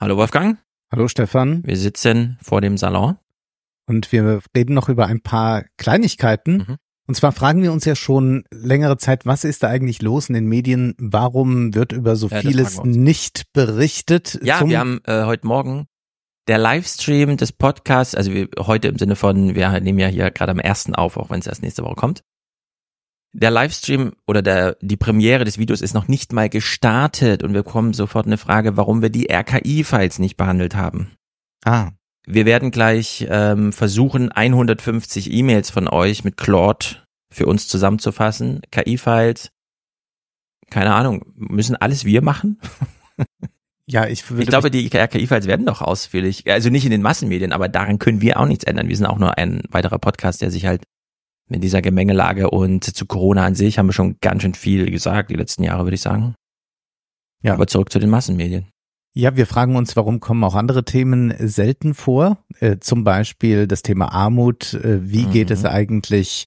Hallo Wolfgang. Hallo Stefan. Wir sitzen vor dem Salon. Und wir reden noch über ein paar Kleinigkeiten. Und zwar fragen wir uns ja schon längere Zeit, was ist da eigentlich los in den Medien? Warum wird über so vieles nicht berichtet? Ja, wir haben heute Morgen der Livestream des Podcasts, also heute im Sinne von, wir nehmen ja hier gerade am 1. auf, auch wenn es erst nächste Woche kommt. Der Livestream oder die Premiere des Videos ist noch nicht mal gestartet und wir bekommen sofort eine Frage, warum wir die RKI-Files nicht behandelt haben. Wir werden gleich versuchen, 150 E-Mails von euch mit Claude für uns zusammenzufassen. KI-Files, keine Ahnung, müssen alles wir machen? Ja, ich glaube, die RKI-Files werden doch ausführlich, also nicht in den Massenmedien, aber daran können wir auch nichts ändern. Wir sind auch nur ein weiterer Podcast, der sich halt mit dieser Gemengelage und zu Corona an sich haben wir schon ganz schön viel gesagt, die letzten Jahre, würde ich sagen. Ja. Aber zurück zu den Massenmedien. Ja, wir fragen uns, warum kommen auch andere Themen selten vor? Zum Beispiel das Thema Armut. Wie geht es eigentlich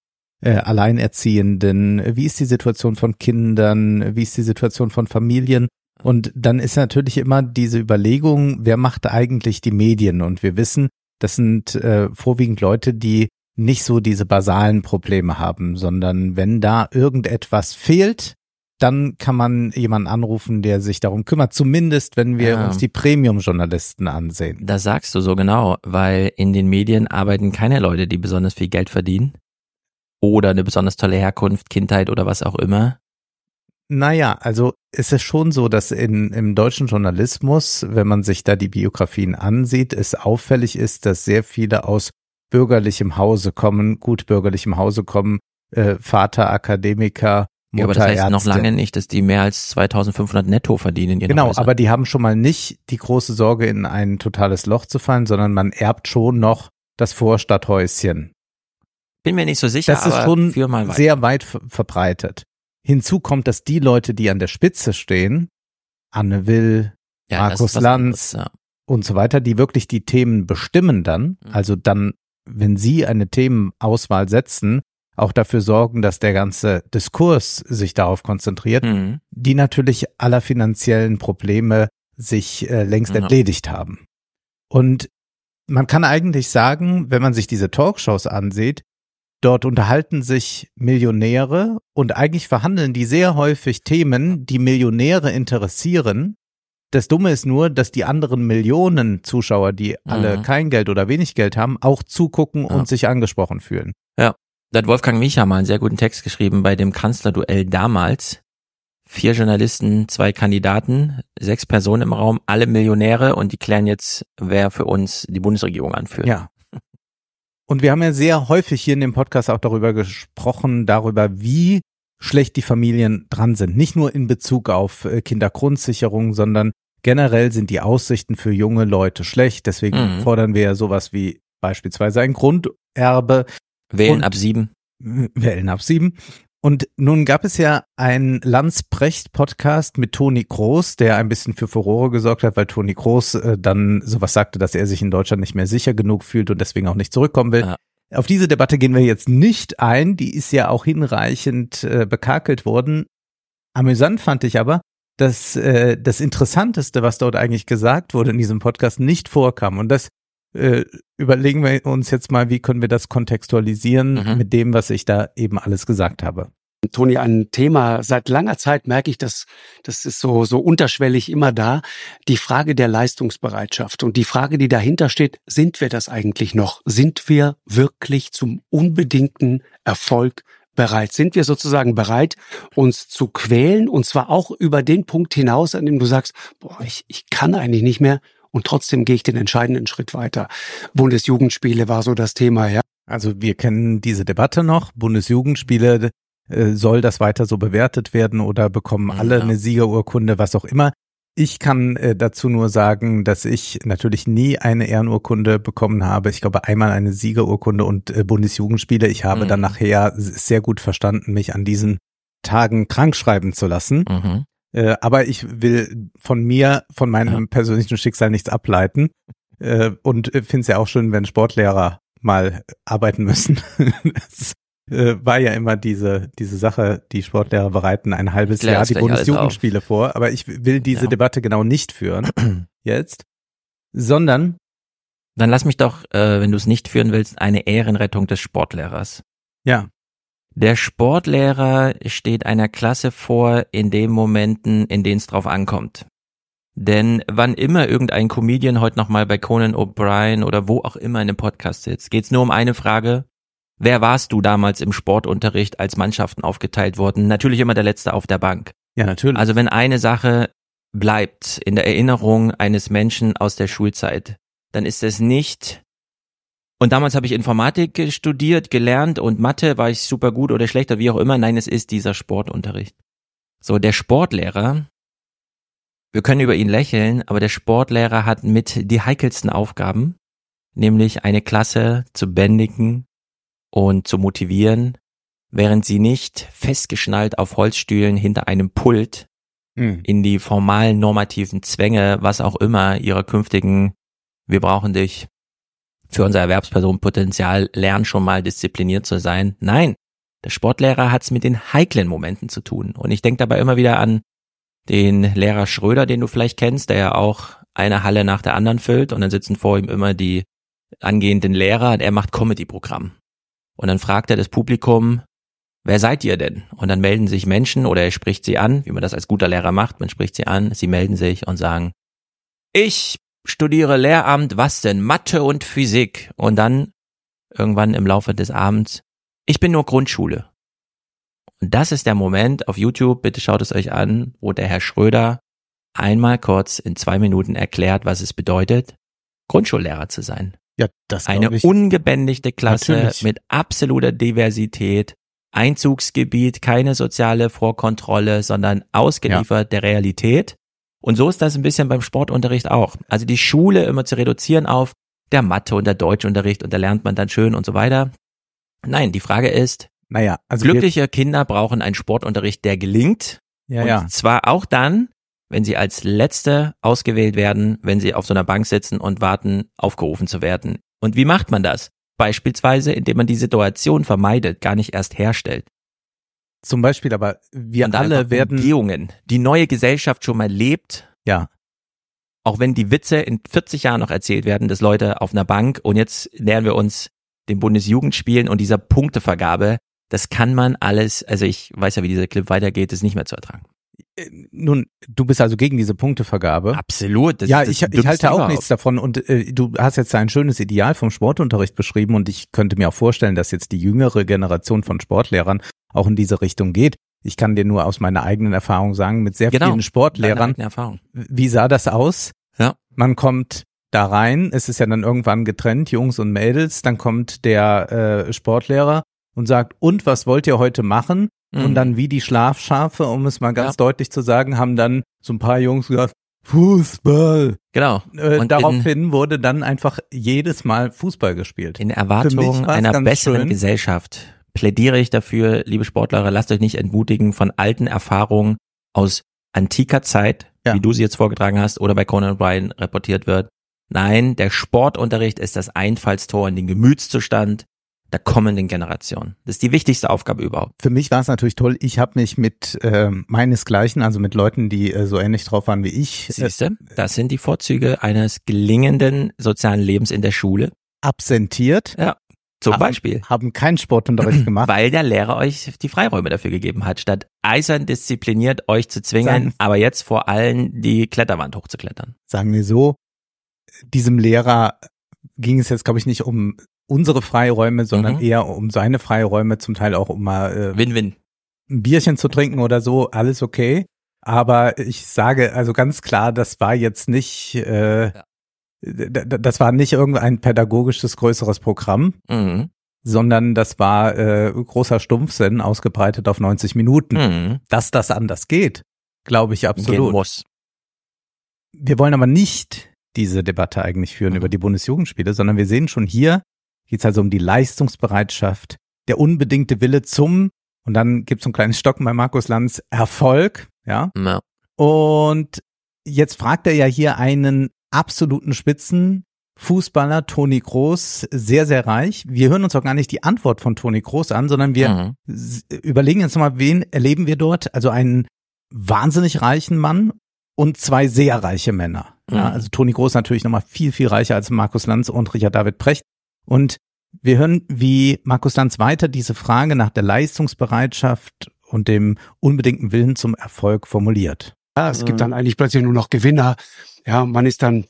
Alleinerziehenden? Wie ist die Situation von Kindern? Wie ist die Situation von Familien? Und dann ist natürlich immer diese Überlegung, wer macht eigentlich die Medien? Und wir wissen, das sind vorwiegend Leute, die nicht so diese basalen Probleme haben, sondern wenn da irgendetwas fehlt, dann kann man jemanden anrufen, der sich darum kümmert, zumindest wenn wir uns die Premium-Journalisten ansehen. Das sagst du so genau, weil in den Medien arbeiten keine Leute, die besonders viel Geld verdienen oder eine besonders tolle Herkunft, Kindheit oder was auch immer. Naja, also es ist schon so, dass im deutschen Journalismus, wenn man sich da die Biografien ansieht, es auffällig ist, dass sehr viele aus bürgerlichem Hause kommen, gut bürgerlichem Hause kommen, Vater Akademiker, Mutter ja, aber das heißt Ärzte. Noch lange nicht, dass die mehr als 2.500 netto verdienen. Genau, aber die haben schon mal nicht die große Sorge, in ein totales Loch zu fallen, sondern man erbt schon noch das Vorstadthäuschen. Bin mir nicht so sicher, das ist aber schon führ mal weiter. Sehr weit verbreitet. Hinzu kommt, dass die Leute, die an der Spitze stehen, Anne Will, Markus Lanz und so weiter, die wirklich die Themen bestimmen dann, also dann, wenn sie eine Themenauswahl setzen, auch dafür sorgen, dass der ganze Diskurs sich darauf konzentriert, die natürlich aller finanziellen Probleme sich längst entledigt haben. Und man kann eigentlich sagen, wenn man sich diese Talkshows ansieht, dort unterhalten sich Millionäre und eigentlich verhandeln die sehr häufig Themen, die Millionäre interessieren. Das Dumme ist nur, dass die anderen Millionen Zuschauer, die alle kein Geld oder wenig Geld haben, auch zugucken und sich angesprochen fühlen. Ja, da hat Wolfgang Micha mal einen sehr guten Text geschrieben bei dem Kanzlerduell damals. 4 Journalisten, 2 Kandidaten, 6 Personen im Raum, alle Millionäre und die klären jetzt, wer für uns die Bundesregierung anführt. Ja. Und wir haben ja sehr häufig hier in dem Podcast auch darüber gesprochen, wie schlecht die Familien dran sind. Nicht nur in Bezug auf Kindergrundsicherung, sondern generell sind die Aussichten für junge Leute schlecht. Deswegen fordern wir ja sowas wie beispielsweise ein Grunderbe. Wählen ab 7. Wählen ab 7. Und nun gab es ja einen Lanz-Precht-Podcast mit Toni Kroos, der ein bisschen für Furore gesorgt hat, weil Toni Kroos dann sowas sagte, dass er sich in Deutschland nicht mehr sicher genug fühlt und deswegen auch nicht zurückkommen will. Ja. Auf diese Debatte gehen wir jetzt nicht ein, die ist ja auch hinreichend bekakelt worden. Amüsant fand ich aber, dass das Interessanteste, was dort eigentlich gesagt wurde in diesem Podcast, nicht vorkam. Und das überlegen wir uns jetzt mal, wie können wir das kontextualisieren mit dem, was ich da eben alles gesagt habe. Toni, ein Thema, seit langer Zeit merke ich, das ist so unterschwellig immer da, die Frage der Leistungsbereitschaft und die Frage, die dahinter steht, sind wir das eigentlich noch? Sind wir wirklich zum unbedingten Erfolg bereit? Sind wir sozusagen bereit, uns zu quälen und zwar auch über den Punkt hinaus, an dem du sagst, boah, ich kann eigentlich nicht mehr und trotzdem gehe ich den entscheidenden Schritt weiter. Bundesjugendspiele war so das Thema, ja. Also wir kennen diese Debatte noch, Bundesjugendspiele, soll das weiter so bewertet werden oder bekommen alle eine Siegerurkunde, was auch immer. Ich kann dazu nur sagen, dass ich natürlich nie eine Ehrenurkunde bekommen habe. Ich glaube einmal eine Siegerurkunde und Bundesjugendspiele. Ich habe dann nachher sehr gut verstanden, mich an diesen Tagen krank schreiben zu lassen. Aber ich will von meinem persönlichen Schicksal nichts ableiten und finde es ja auch schön, wenn Sportlehrer mal arbeiten müssen. Das war ja immer diese Sache, die Sportlehrer bereiten ein halbes Jahr die Bundesjugendspiele vor, aber ich will diese Debatte genau nicht führen jetzt. sondern dann lass mich doch, wenn du es nicht führen willst, eine Ehrenrettung des Sportlehrers. Ja. Der Sportlehrer steht einer Klasse vor in den Momenten, in denen es drauf ankommt. Denn wann immer irgendein Comedian heute nochmal bei Conan O'Brien oder wo auch immer in einem Podcast sitzt, geht's nur um eine Frage: Wer warst du damals im Sportunterricht, als Mannschaften aufgeteilt wurden? Natürlich immer der Letzte auf der Bank. Ja, natürlich. Also wenn eine Sache bleibt in der Erinnerung eines Menschen aus der Schulzeit, dann ist es nicht, und damals habe ich Informatik studiert, gelernt und Mathe, war ich super gut oder schlecht oder wie auch immer. Nein, es ist dieser Sportunterricht. So, der Sportlehrer, wir können über ihn lächeln, aber der Sportlehrer hat mit die heikelsten Aufgaben, nämlich eine Klasse zu bändigen und zu motivieren, während sie nicht festgeschnallt auf Holzstühlen hinter einem Pult in die formalen normativen Zwänge, was auch immer, ihrer künftigen, wir brauchen dich für unser Erwerbspersonenpotenzial, lern schon mal diszipliniert zu sein. Nein, der Sportlehrer hat es mit den heiklen Momenten zu tun. Und ich denke dabei immer wieder an den Lehrer Schröder, den du vielleicht kennst, der ja auch eine Halle nach der anderen füllt und dann sitzen vor ihm immer die angehenden Lehrer und er macht Comedy-Programm. Und dann fragt er das Publikum, wer seid ihr denn? Und dann melden sich Menschen oder er spricht sie an, wie man das als guter Lehrer macht, man spricht sie an, sie melden sich und sagen, ich studiere Lehramt, was denn? Mathe und Physik. Und dann irgendwann im Laufe des Abends, ich bin nur Grundschule. Und das ist der Moment auf YouTube, bitte schaut es euch an, wo der Herr Schröder einmal kurz in 2 Minuten erklärt, was es bedeutet, Grundschullehrer zu sein. Ja, das eine ungebändigte Klasse natürlich. Mit absoluter Diversität, Einzugsgebiet, keine soziale Vorkontrolle, sondern ausgeliefert der Realität. Und so ist das ein bisschen beim Sportunterricht auch. Also die Schule immer zu reduzieren auf der Mathe- und der Deutschunterricht und da lernt man dann schön und so weiter. Nein, die Frage ist, glückliche Kinder brauchen einen Sportunterricht, der gelingt. Und zwar auch dann, wenn sie als Letzte ausgewählt werden, wenn sie auf so einer Bank sitzen und warten, aufgerufen zu werden. Und wie macht man das? Beispielsweise, indem man die Situation vermeidet, gar nicht erst herstellt. Zum Beispiel, aber wir alle werden Umgehungen, die neue Gesellschaft schon mal lebt. Ja. Auch wenn die Witze in 40 Jahren noch erzählt werden, dass Leute auf einer Bank und jetzt nähern wir uns den Bundesjugendspielen und dieser Punktevergabe, das kann man alles, also ich weiß ja, wie dieser Clip weitergeht, ist nicht mehr zu ertragen. Nun, du bist also gegen diese Punktevergabe. Absolut. Ich halte auch nichts davon und du hast jetzt ein schönes Ideal vom Sportunterricht beschrieben und ich könnte mir auch vorstellen, dass jetzt die jüngere Generation von Sportlehrern auch in diese Richtung geht. Ich kann dir nur aus meiner eigenen Erfahrung sagen, mit sehr vielen Sportlehrern, wie sah das aus? Ja. Man kommt da rein, es ist ja dann irgendwann getrennt, Jungs und Mädels, dann kommt der Sportlehrer und sagt, und was wollt ihr heute machen? Und dann wie die Schlafschafe, um es mal ganz deutlich zu sagen, haben dann so ein paar Jungs gesagt, Fußball. Genau. Und daraufhin wurde dann einfach jedes Mal Fußball gespielt. In Erwartung einer besseren Gesellschaft plädiere ich dafür, liebe Sportler, lasst euch nicht entmutigen von alten Erfahrungen aus antiker Zeit, wie du sie jetzt vorgetragen hast oder bei Conan O'Brien reportiert wird. Nein, der Sportunterricht ist das Einfallstor in den Gemütszustand der kommenden Generation. Das ist die wichtigste Aufgabe überhaupt. Für mich war es natürlich toll, ich habe mich mit meinesgleichen, also mit Leuten, die so ähnlich drauf waren wie ich. Siehste, das sind die Vorzüge eines gelingenden sozialen Lebens in der Schule. Absentiert. Ja, zum Beispiel. Haben keinen Sportunterricht gemacht. Weil der Lehrer euch die Freiräume dafür gegeben hat, statt eisern diszipliniert euch zu zwingen, aber jetzt vor allem die Kletterwand hochzuklettern. Sagen wir so, diesem Lehrer ging es jetzt, glaube ich, nicht um unsere Freiräume, sondern eher um seine Freiräume, zum Teil auch um mal Win-win. Ein Bierchen zu trinken oder so, alles okay. Aber ich sage also ganz klar, das war jetzt nicht, das war nicht irgendein pädagogisches größeres Programm, sondern das war großer Stumpfsinn ausgebreitet auf 90 Minuten. Dass das anders geht, glaube ich absolut. Gehen muss. Wir wollen aber nicht diese Debatte eigentlich führen über die Bundesjugendspiele, sondern wir sehen schon hier, geht es also um die Leistungsbereitschaft, der unbedingte Wille zum, und dann gibt es so ein kleines Stocken bei Markus Lanz, Erfolg, ja. Und jetzt fragt er ja hier einen absoluten Spitzenfußballer, Toni Kroos, sehr, sehr reich. Wir hören uns auch gar nicht die Antwort von Toni Kroos an, sondern wir überlegen jetzt mal, wen erleben wir dort? Also einen wahnsinnig reichen Mann und 2 sehr reiche Männer. Ja, also Toni Groß natürlich nochmal viel, viel reicher als Markus Lanz und Richard David Precht. Und wir hören, wie Markus Lanz weiter diese Frage nach der Leistungsbereitschaft und dem unbedingten Willen zum Erfolg formuliert. Ja, es gibt dann eigentlich plötzlich nur noch Gewinner. Ja, man ist dann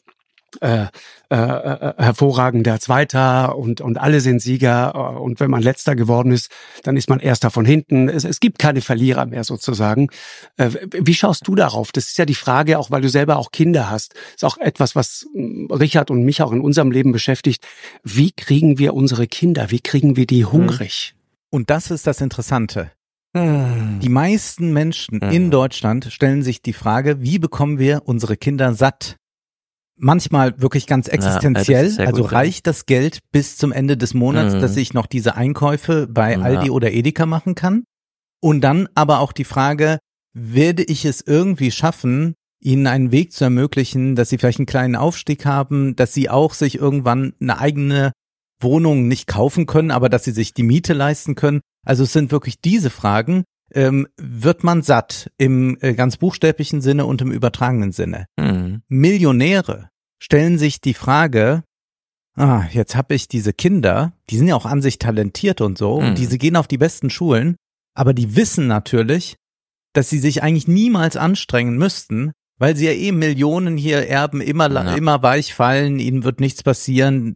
hervorragender Zweiter und alle sind Sieger. Und wenn man Letzter geworden ist, dann ist man Erster von hinten. Es gibt keine Verlierer mehr sozusagen. Wie schaust du darauf? Das ist ja die Frage, auch weil du selber auch Kinder hast. Das ist auch etwas, was Richard und mich auch in unserem Leben beschäftigt. Wie kriegen wir unsere Kinder? Wie kriegen wir die hungrig? Und das ist das Interessante. Die meisten Menschen in Deutschland stellen sich die Frage, wie bekommen wir unsere Kinder satt? Manchmal wirklich ganz existenziell, also reicht das Geld bis zum Ende des Monats, dass ich noch diese Einkäufe bei Aldi oder Edeka machen kann? Und dann aber auch die Frage, werde ich es irgendwie schaffen, ihnen einen Weg zu ermöglichen, dass sie vielleicht einen kleinen Aufstieg haben, dass sie auch sich irgendwann eine eigene Wohnung nicht kaufen können, aber dass sie sich die Miete leisten können? Also es sind wirklich diese Fragen. Wird man satt im ganz buchstäblichen Sinne und im übertragenen Sinne? Millionäre stellen sich die Frage, jetzt habe ich diese Kinder, die sind ja auch an sich talentiert und so, und diese gehen auf die besten Schulen, aber die wissen natürlich, dass sie sich eigentlich niemals anstrengen müssten, weil sie ja Millionen hier erben, immer weich fallen, ihnen wird nichts passieren,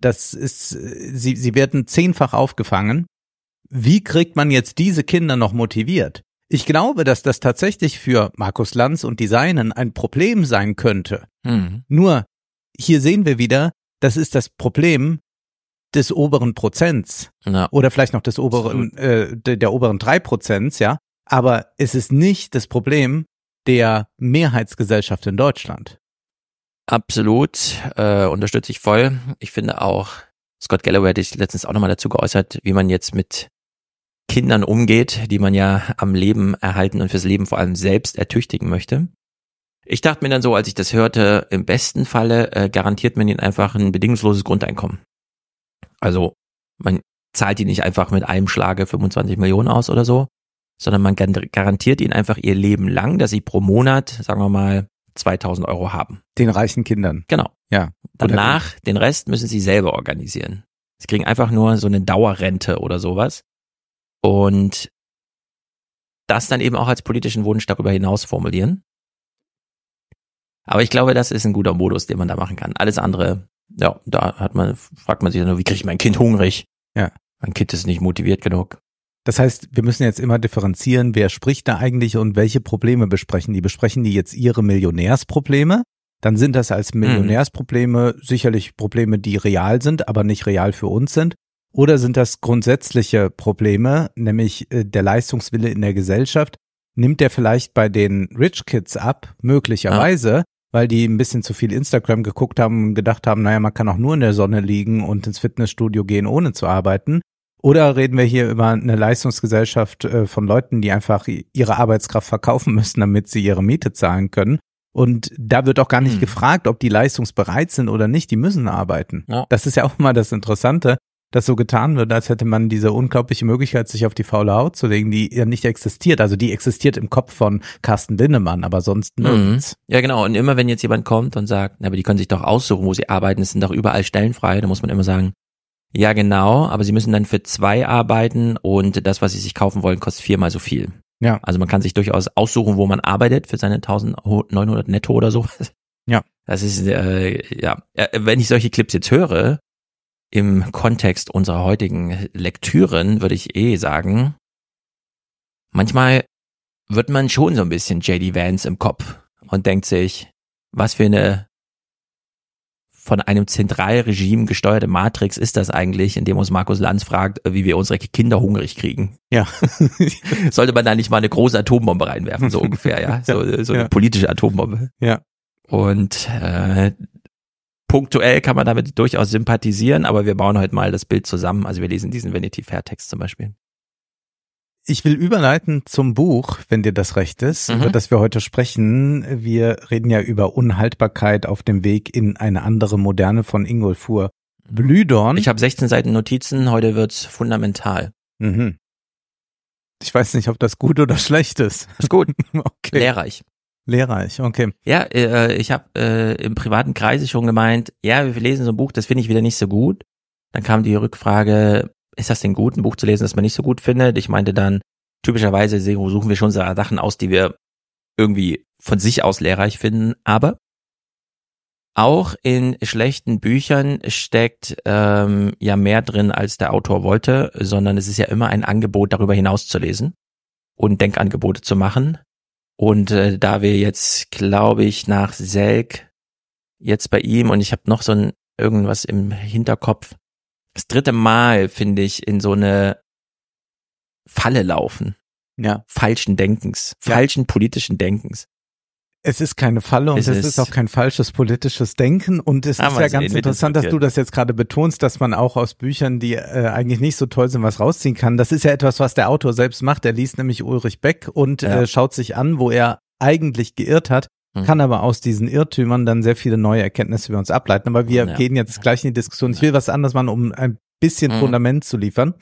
sie werden 10-fach aufgefangen. Wie kriegt man jetzt diese Kinder noch motiviert? Ich glaube, dass das tatsächlich für Markus Lanz und die Seinen ein Problem sein könnte. Nur, hier sehen wir wieder, das ist das Problem des oberen Prozents. Oder vielleicht noch des oberen, der oberen 3%, ja. Aber es ist nicht das Problem der Mehrheitsgesellschaft in Deutschland. Absolut, unterstütze ich voll. Ich finde auch, Scott Galloway hat sich letztens auch nochmal dazu geäußert, wie man jetzt mit Kindern umgeht, die man ja am Leben erhalten und fürs Leben vor allem selbst ertüchtigen möchte. Ich dachte mir dann so, als ich das hörte, im besten Falle garantiert man ihnen einfach ein bedingungsloses Grundeinkommen. Also man zahlt ihnen nicht einfach mit einem Schlage 25 Millionen aus oder so, sondern man garantiert ihnen einfach ihr Leben lang, dass sie pro Monat, sagen wir mal, 2.000 Euro haben. Den reichen Kindern. Genau. Ja. Danach, den Rest müssen sie selber organisieren. Sie kriegen einfach nur so eine Dauerrente oder sowas. Und das dann eben auch als politischen Wunsch darüber hinaus formulieren. Aber ich glaube, das ist ein guter Modus, den man da machen kann. Alles andere, ja, fragt man sich nur, wie kriege ich mein Kind hungrig? Ja. Mein Kind ist nicht motiviert genug. Das heißt, wir müssen jetzt immer differenzieren, wer spricht da eigentlich und welche Probleme besprechen die? Besprechen die jetzt ihre Millionärsprobleme? Dann sind das als Millionärsprobleme sicherlich Probleme, die real sind, aber nicht real für uns sind. Oder sind das grundsätzliche Probleme, nämlich der Leistungswille in der Gesellschaft? Nimmt der vielleicht bei den Rich Kids ab, möglicherweise, weil die ein bisschen zu viel Instagram geguckt haben und gedacht haben, naja, man kann auch nur in der Sonne liegen und ins Fitnessstudio gehen, ohne zu arbeiten. Oder reden wir hier über eine Leistungsgesellschaft von Leuten, die einfach ihre Arbeitskraft verkaufen müssen, damit sie ihre Miete zahlen können? Und da wird auch gar nicht gefragt, ob die leistungsbereit sind oder nicht, die müssen arbeiten. Ja. Das ist ja auch mal das Interessante, dass so getan wird, als hätte man diese unglaubliche Möglichkeit, sich auf die faule Haut zu legen, die ja nicht existiert. Also die existiert im Kopf von Carsten Linnemann, aber sonst nirgends. Ja, genau. Und immer wenn jetzt jemand kommt und sagt, na, aber die können sich doch aussuchen, wo sie arbeiten, es sind doch überall Stellen frei, da muss man immer sagen, ja genau, aber sie müssen dann für 2 arbeiten und das, was sie sich kaufen wollen, kostet 4-mal so viel. Ja. Also man kann sich durchaus aussuchen, wo man arbeitet für seine 1.900 netto oder so. Ja. Das ist, wenn ich solche Clips jetzt höre, im Kontext unserer heutigen Lektüren, würde ich sagen, manchmal wird man schon so ein bisschen J.D. Vance im Kopf und denkt sich, was für eine von einem Zentralregime gesteuerte Matrix ist das eigentlich, in dem uns Markus Lanz fragt, wie wir unsere Kinder hungrig kriegen. Ja. Sollte man da nicht mal eine große Atombombe reinwerfen, so ungefähr, ja? So eine politische Atombombe. Ja. Und punktuell kann man damit durchaus sympathisieren, aber wir bauen heute mal das Bild zusammen. Also wir lesen diesen Vanity Fair Text zum Beispiel. Ich will überleiten zum Buch, wenn dir das recht ist, über das wir heute sprechen. Wir reden ja über Unhaltbarkeit auf dem Weg in eine andere Moderne von Ingolfur Blühdorn. Ich habe 16 Seiten Notizen, heute wird's fundamental. Ich weiß nicht, ob das gut oder schlecht ist. Ist gut, okay. lehrreich. Lehrreich, okay. Ja, ich habe im privaten Kreise schon gemeint, ja, wir lesen so ein Buch, das finde ich wieder nicht so gut. Dann kam die Rückfrage, ist das denn gut, ein Buch zu lesen, das man nicht so gut findet? Ich meinte dann, typischerweise suchen wir schon so Sachen aus, die wir irgendwie von sich aus lehrreich finden, aber auch in schlechten Büchern steckt ja mehr drin, als der Autor wollte, sondern es ist ja immer ein Angebot, darüber hinaus zu lesen und Denkangebote zu machen. Und da wir jetzt, glaube ich, nach Selk jetzt bei ihm und ich habe noch so irgendwas im Hinterkopf, das 3. Mal, finde ich, in so eine Falle laufen. Ja. Falschen Denkens, falschen politischen Denkens. Es ist keine Falle und es ist auch kein falsches politisches Denken und es ist ja ganz interessant, dass du das jetzt gerade betonst, dass man auch aus Büchern, die eigentlich nicht so toll sind, was rausziehen kann. Das ist ja etwas, was der Autor selbst macht. Er liest nämlich Ulrich Beck und schaut sich an, wo er eigentlich geirrt hat, kann aber aus diesen Irrtümern dann sehr viele neue Erkenntnisse für uns ableiten. Aber wir gehen jetzt gleich in die Diskussion. Ich will was anderes machen, um ein bisschen Fundament zu liefern.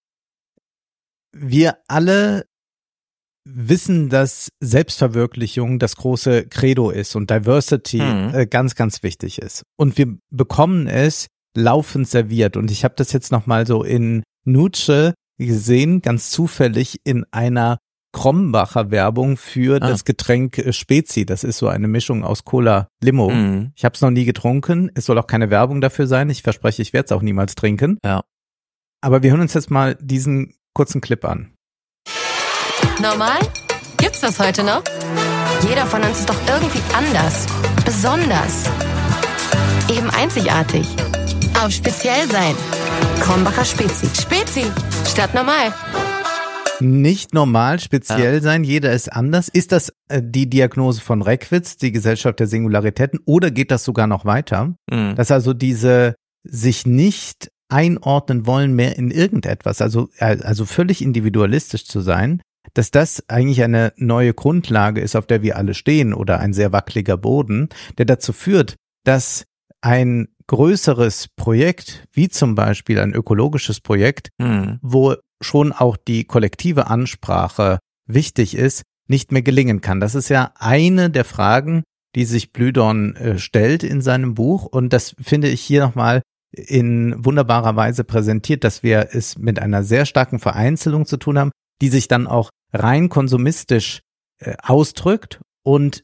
Wir alle wissen, dass Selbstverwirklichung das große Credo ist und Diversity ganz, ganz wichtig ist. Und wir bekommen es laufend serviert. Und ich habe das jetzt nochmal so in Nutsche gesehen, ganz zufällig in einer Krombacher Werbung für das Getränk Spezi. Das ist so eine Mischung aus Cola Limo. Ich habe es noch nie getrunken. Es soll auch keine Werbung dafür sein. Ich verspreche, ich werde es auch niemals trinken. Ja. Aber wir hören uns jetzt mal diesen kurzen Clip an. Normal? Gibt's das heute noch? Jeder von uns ist doch irgendwie anders. Besonders. Eben einzigartig. Auf speziell sein. Krombacher Spezi. Spezi statt normal. Nicht normal, speziell sein, jeder ist anders. Ist das die Diagnose von Reckwitz, die Gesellschaft der Singularitäten, oder geht das sogar noch weiter? Dass also diese sich nicht einordnen wollen mehr in irgendetwas, also völlig individualistisch zu sein, dass das eigentlich eine neue Grundlage ist, auf der wir alle stehen oder ein sehr wackeliger Boden, der dazu führt, dass ein größeres Projekt, wie zum Beispiel ein ökologisches Projekt, wo schon auch die kollektive Ansprache wichtig ist, nicht mehr gelingen kann. Das ist ja eine der Fragen, die sich Blühdorn stellt in seinem Buch und das finde ich hier nochmal in wunderbarer Weise präsentiert, dass wir es mit einer sehr starken Vereinzelung zu tun haben, die sich dann auch rein konsumistisch ausdrückt und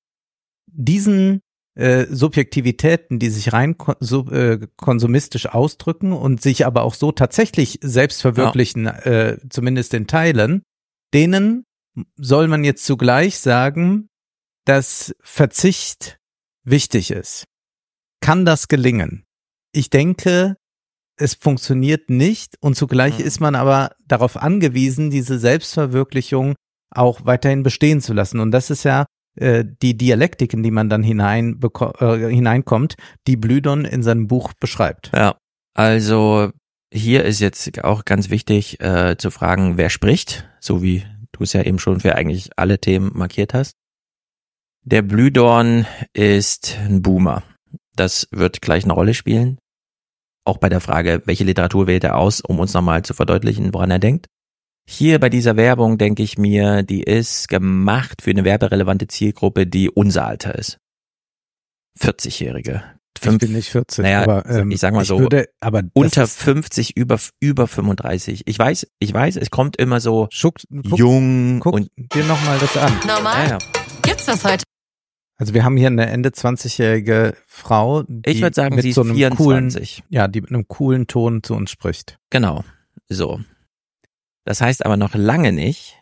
diesen Subjektivitäten, die sich rein konsumistisch ausdrücken und sich aber auch so tatsächlich selbst verwirklichen, zumindest in Teilen, denen soll man jetzt zugleich sagen, dass Verzicht wichtig ist. Kann das gelingen? Ich denke, es funktioniert nicht und zugleich ist man aber darauf angewiesen, diese Selbstverwirklichung auch weiterhin bestehen zu lassen. Und das ist ja die Dialektik, in die man dann hineinkommt, die Blühdorn in seinem Buch beschreibt. Ja, also hier ist jetzt auch ganz wichtig zu fragen, wer spricht, so wie du es ja eben schon für eigentlich alle Themen markiert hast. Der Blühdorn ist ein Boomer. Das wird gleich eine Rolle spielen. Auch bei der Frage, welche Literatur wählt er aus, um uns nochmal zu verdeutlichen, woran er denkt. Hier bei dieser Werbung denke ich mir, die ist gemacht für eine werberelevante Zielgruppe, die unser Alter ist. 40-Jährige. Ich bin nicht 40, naja, aber ich sag mal so, unter 50, über 35. Ich weiß, es kommt immer so jung. Guck und dir nochmal das an. Normal? Ja. Gibt's das heute? Also wir haben hier eine Ende 20-jährige Frau, die ich würde sagen, mit sie so ist einem 24. die mit einem coolen Ton zu uns spricht. Genau, so. Das heißt aber noch lange nicht,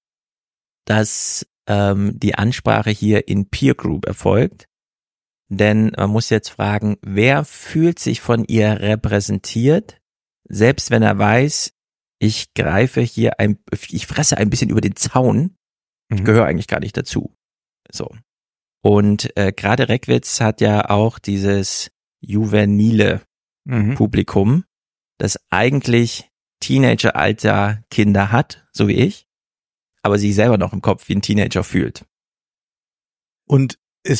dass die Ansprache hier in Peer Group erfolgt, denn man muss jetzt fragen, wer fühlt sich von ihr repräsentiert, selbst wenn er weiß, ich fresse ein bisschen über den Zaun, ich gehöre eigentlich gar nicht dazu. So. Und gerade Reckwitz hat ja auch dieses juvenile Publikum, das eigentlich Teenageralter Kinder hat, so wie ich, aber sich selber noch im Kopf wie ein Teenager fühlt. Und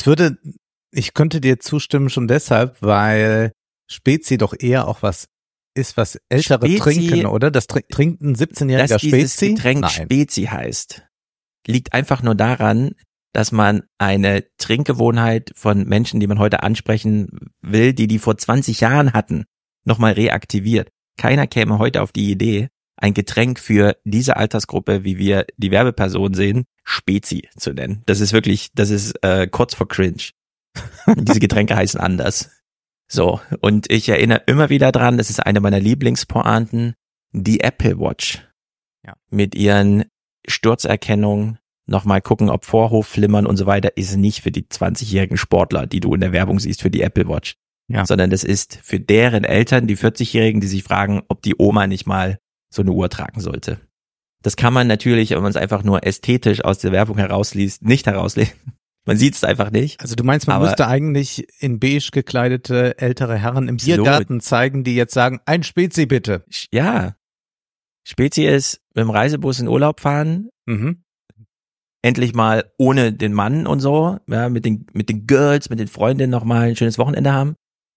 ich könnte dir zustimmen schon deshalb, weil Spezi doch eher auch was ist, was Ältere trinken, oder? Das trinkt ein 17-jähriger Spezi? Dass dieses Getränk Spezi heißt, liegt einfach nur daran, dass man eine Trinkgewohnheit von Menschen, die man heute ansprechen will, die vor 20 Jahren hatten, nochmal reaktiviert. Keiner käme heute auf die Idee, ein Getränk für diese Altersgruppe, wie wir die Werbeperson sehen, Spezi zu nennen. Das ist kurz vor cringe. Diese Getränke heißen anders. So, und ich erinnere immer wieder dran, das ist eine meiner Lieblingspointen, die Apple Watch. Ja. Mit ihren Sturzerkennungen, nochmal gucken, ob Vorhof flimmern und so weiter, ist nicht für die 20-jährigen Sportler, die du in der Werbung siehst für die Apple Watch. Ja. Sondern das ist für deren Eltern, die 40-Jährigen, die sich fragen, ob die Oma nicht mal so eine Uhr tragen sollte. Das kann man natürlich, wenn man es einfach nur ästhetisch aus der Werbung herausliest, nicht herauslesen. Man sieht es einfach nicht. Also du meinst, man müsste eigentlich in beige gekleidete ältere Herren im Biergarten zeigen, die jetzt sagen, ein Spezi bitte. Ja. Spezi ist mit dem Reisebus in Urlaub fahren, endlich mal ohne den Mann und so, ja, mit den Girls, mit den Freundinnen nochmal ein schönes Wochenende haben,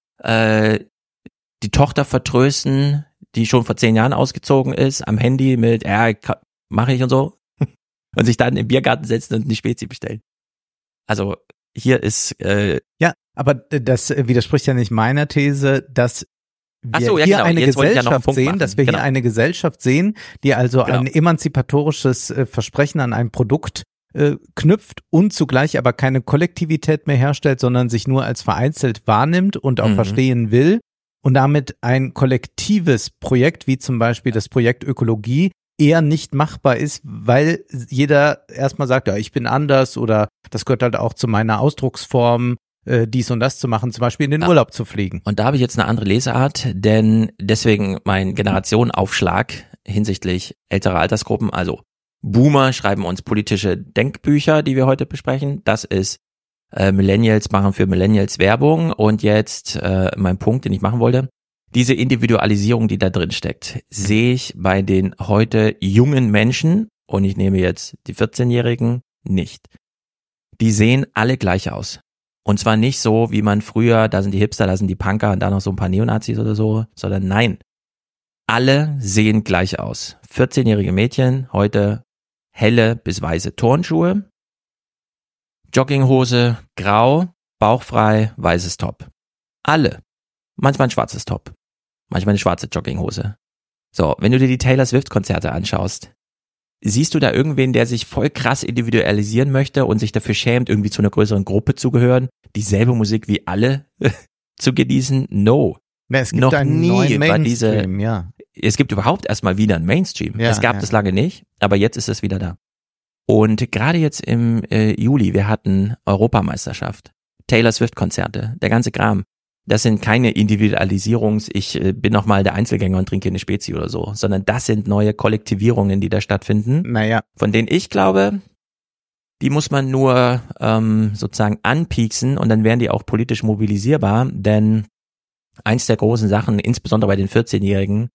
die Tochter vertrösten, die schon vor 10 Jahren ausgezogen ist, am Handy mit, mache ich und so, und sich dann im Biergarten setzen und eine Spezi bestellen. Also hier ist ja, aber das widerspricht ja nicht meiner These, dass wir hier eine Gesellschaft sehen, dass wir hier eine Gesellschaft sehen, die also ein emanzipatorisches Versprechen an ein Produkt knüpft und zugleich aber keine Kollektivität mehr herstellt, sondern sich nur als vereinzelt wahrnimmt und auch verstehen will und damit ein kollektives Projekt, wie zum Beispiel das Projekt Ökologie, eher nicht machbar ist, weil jeder erstmal sagt, ja, ich bin anders oder das gehört halt auch zu meiner Ausdrucksform, dies und das zu machen, zum Beispiel in den Urlaub zu fliegen. Und da habe ich jetzt eine andere Lesart, denn deswegen mein Generationenaufschlag hinsichtlich älterer Altersgruppen, also Boomer schreiben uns politische Denkbücher, die wir heute besprechen, das ist Millennials machen für Millennials Werbung und jetzt mein Punkt, den ich machen wollte, diese Individualisierung, die da drin steckt, sehe ich bei den heute jungen Menschen, und ich nehme jetzt die 14-Jährigen, nicht. Die sehen alle gleich aus. Und zwar nicht so, wie man früher, da sind die Hipster, da sind die Punker und da noch so ein paar Neonazis oder so, sondern nein. Alle sehen gleich aus. 14-jährige Mädchen, heute helle bis weiße Turnschuhe, Jogginghose, grau, bauchfrei, weißes Top. Alle. Manchmal ein schwarzes Top. Manchmal eine schwarze Jogginghose. So, wenn du dir die Taylor Swift-Konzerte anschaust, siehst du da irgendwen, der sich voll krass individualisieren möchte und sich dafür schämt, irgendwie zu einer größeren Gruppe zu gehören, dieselbe Musik wie alle zu genießen? No. Ja, es gibt noch einen neuen Mainstream, es gibt überhaupt erstmal wieder einen Mainstream. Es gab das lange nicht, aber jetzt ist es wieder da. Und gerade jetzt im Juli, wir hatten Europameisterschaft, Taylor Swift-Konzerte, der ganze Kram. Das sind keine ich bin noch mal der Einzelgänger und trinke eine Spezi oder so, sondern das sind neue Kollektivierungen, die da stattfinden. Von denen ich glaube, die muss man nur sozusagen anpieksen und dann wären die auch politisch mobilisierbar, denn eins der großen Sachen, insbesondere bei den 14-Jährigen,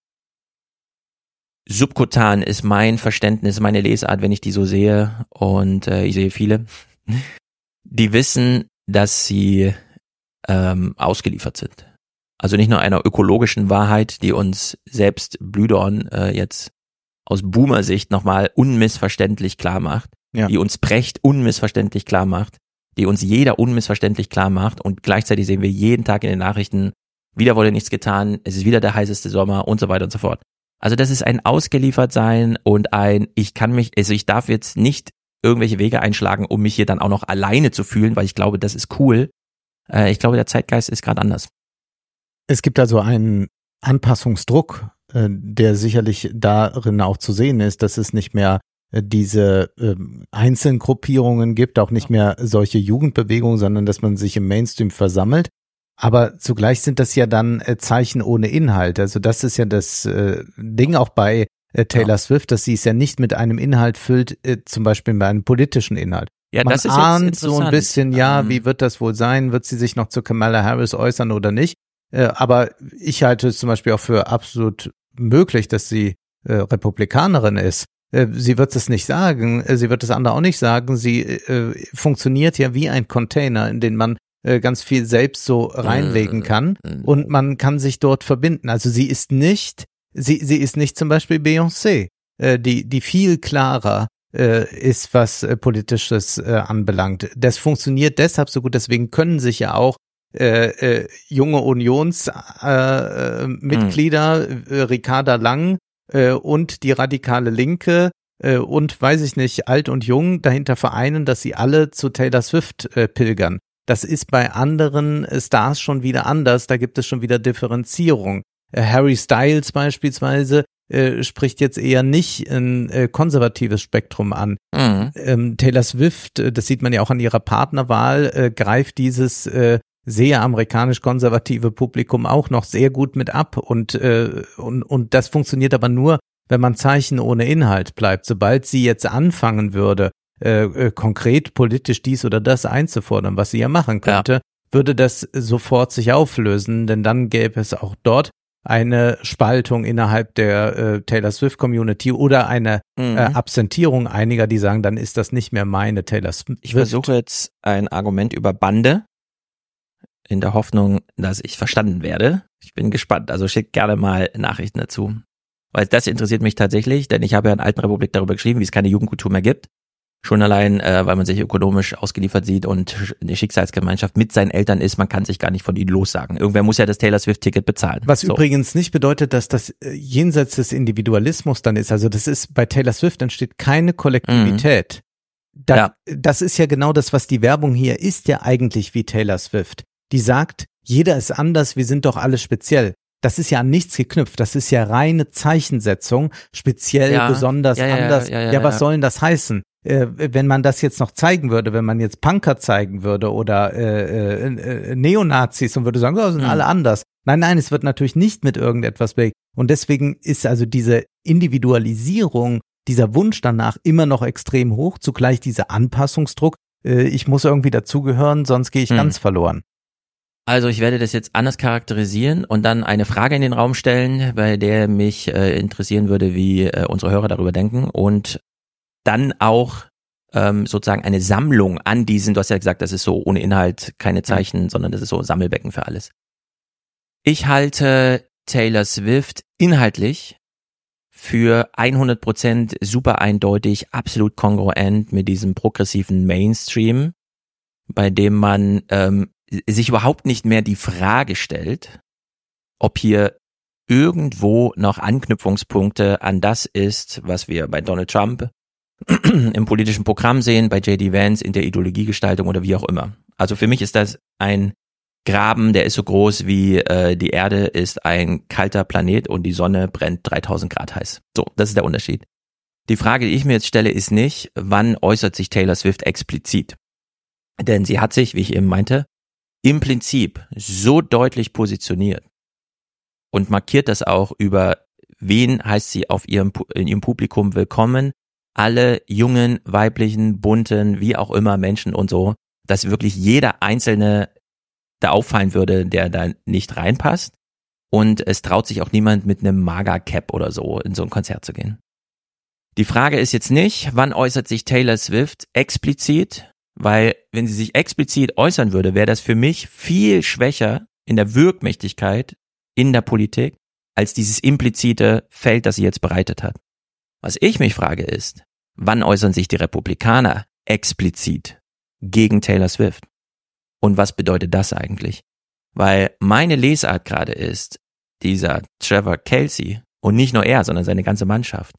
subkutan ist mein Verständnis, meine Lesart, wenn ich die so sehe, und ich sehe viele, die wissen, dass sie ausgeliefert sind. Also nicht nur einer ökologischen Wahrheit, die uns selbst Blühdorn jetzt aus Boomer-Sicht nochmal unmissverständlich klar macht, die uns Precht unmissverständlich klar macht, die uns jeder unmissverständlich klar macht, und gleichzeitig sehen wir jeden Tag in den Nachrichten, wieder wurde nichts getan, es ist wieder der heißeste Sommer und so weiter und so fort. Also das ist ein Ausgeliefertsein und ich darf jetzt nicht irgendwelche Wege einschlagen, um mich hier dann auch noch alleine zu fühlen, weil ich glaube, das ist cool. Ich glaube, der Zeitgeist ist gerade anders. Es gibt also einen Anpassungsdruck, der sicherlich darin auch zu sehen ist, dass es nicht mehr diese einzelnen Gruppierungen gibt, auch nicht mehr solche Jugendbewegungen, sondern dass man sich im Mainstream versammelt. Aber zugleich sind das ja dann Zeichen ohne Inhalt. Also das ist ja das Ding auch bei Taylor Swift, dass sie es ja nicht mit einem Inhalt füllt, zum Beispiel bei einem politischen Inhalt. Ja, man das ist ahnt so ein bisschen, wie wird das wohl sein? Wird sie sich noch zu Kamala Harris äußern oder nicht? Aber ich halte es zum Beispiel auch für absolut möglich, dass sie Republikanerin ist. Sie wird es nicht sagen, sie wird das andere auch nicht sagen. Sie funktioniert ja wie ein Container, in den man ganz viel selbst so reinlegen kann und man kann sich dort verbinden. Also sie ist nicht zum Beispiel Beyoncé, die viel klarer ist, was Politisches anbelangt. Das funktioniert deshalb so gut, deswegen können sich ja auch junge Unionsmitglieder, Ricarda Lang und die radikale Linke und, weiß ich nicht, alt und jung dahinter vereinen, dass sie alle zu Taylor Swift pilgern. Das ist bei anderen Stars schon wieder anders, da gibt es schon wieder Differenzierung. Harry Styles beispielsweise spricht jetzt eher nicht ein konservatives Spektrum an. Taylor Swift, das sieht man ja auch an ihrer Partnerwahl, greift dieses sehr amerikanisch-konservative Publikum auch noch sehr gut mit ab und das funktioniert aber nur, wenn man Zeichen ohne Inhalt bleibt. Sobald sie jetzt anfangen würde, konkret politisch dies oder das einzufordern, was sie ja machen könnte, würde das sofort sich auflösen, denn dann gäbe es auch dort eine Spaltung innerhalb der Taylor Swift Community oder eine Absentierung einiger, die sagen, dann ist das nicht mehr meine Taylor Swift. Ich versuche jetzt ein Argument über Bande in der Hoffnung, dass ich verstanden werde. Ich bin gespannt, also schickt gerne mal Nachrichten dazu. Weil das interessiert mich tatsächlich, denn ich habe ja in Alten Republik darüber geschrieben, wie es keine Jugendkultur mehr gibt. Schon allein, weil man sich ökonomisch ausgeliefert sieht und eine Schicksalsgemeinschaft mit seinen Eltern ist, man kann sich gar nicht von ihnen lossagen. Irgendwer muss ja das Taylor Swift-Ticket bezahlen. Was übrigens nicht bedeutet, dass das jenseits des Individualismus dann ist. Also das ist, bei Taylor Swift entsteht keine Kollektivität. Das ist ja genau das, was die Werbung hier ist, ja eigentlich wie Taylor Swift. Die sagt, jeder ist anders, wir sind doch alle speziell. Das ist ja an nichts geknüpft, das ist ja reine Zeichensetzung, speziell, besonders, anders. Was soll denn das heißen? Wenn man das jetzt noch zeigen würde, wenn man jetzt Punker zeigen würde oder Neonazis und würde sagen, sind alle anders. Nein, es wird natürlich nicht mit irgendetwas belegt. Und deswegen ist also diese Individualisierung, dieser Wunsch danach immer noch extrem hoch, zugleich dieser Anpassungsdruck. Ich muss irgendwie dazugehören, sonst gehe ich ganz verloren. Also ich werde das jetzt anders charakterisieren und dann eine Frage in den Raum stellen, bei der mich interessieren würde, wie unsere Hörer darüber denken und dann auch sozusagen eine Sammlung an diesen, du hast ja gesagt, das ist so ohne Inhalt, keine Zeichen, sondern das ist so ein Sammelbecken für alles. Ich halte Taylor Swift inhaltlich für 100% super eindeutig, absolut kongruent mit diesem progressiven Mainstream, bei dem man sich überhaupt nicht mehr die Frage stellt, ob hier irgendwo noch Anknüpfungspunkte an das ist, was wir bei Donald Trump im politischen Programm sehen, bei J.D. Vance in der Ideologiegestaltung oder wie auch immer. Also für mich ist das ein Graben, der ist so groß wie die Erde ist ein kalter Planet und die Sonne brennt 3000 Grad heiß. So, das ist der Unterschied. Die Frage, die ich mir jetzt stelle, ist nicht, wann äußert sich Taylor Swift explizit? Denn sie hat sich, wie ich eben meinte, im Prinzip so deutlich positioniert und markiert das auch über wen heißt sie in ihrem Publikum willkommen, alle jungen, weiblichen, bunten, wie auch immer Menschen und so, dass wirklich jeder Einzelne da auffallen würde, der da nicht reinpasst und es traut sich auch niemand mit einem Maga-Cap oder so in so ein Konzert zu gehen. Die Frage ist jetzt nicht, wann äußert sich Taylor Swift explizit, weil wenn sie sich explizit äußern würde, wäre das für mich viel schwächer in der Wirkmächtigkeit in der Politik als dieses implizite Feld, das sie jetzt bereitet hat. Was ich mich frage ist, wann äußern sich die Republikaner explizit gegen Taylor Swift? Und was bedeutet das eigentlich? Weil meine Lesart gerade ist, dieser Trevor Kelsey und nicht nur er, sondern seine ganze Mannschaft,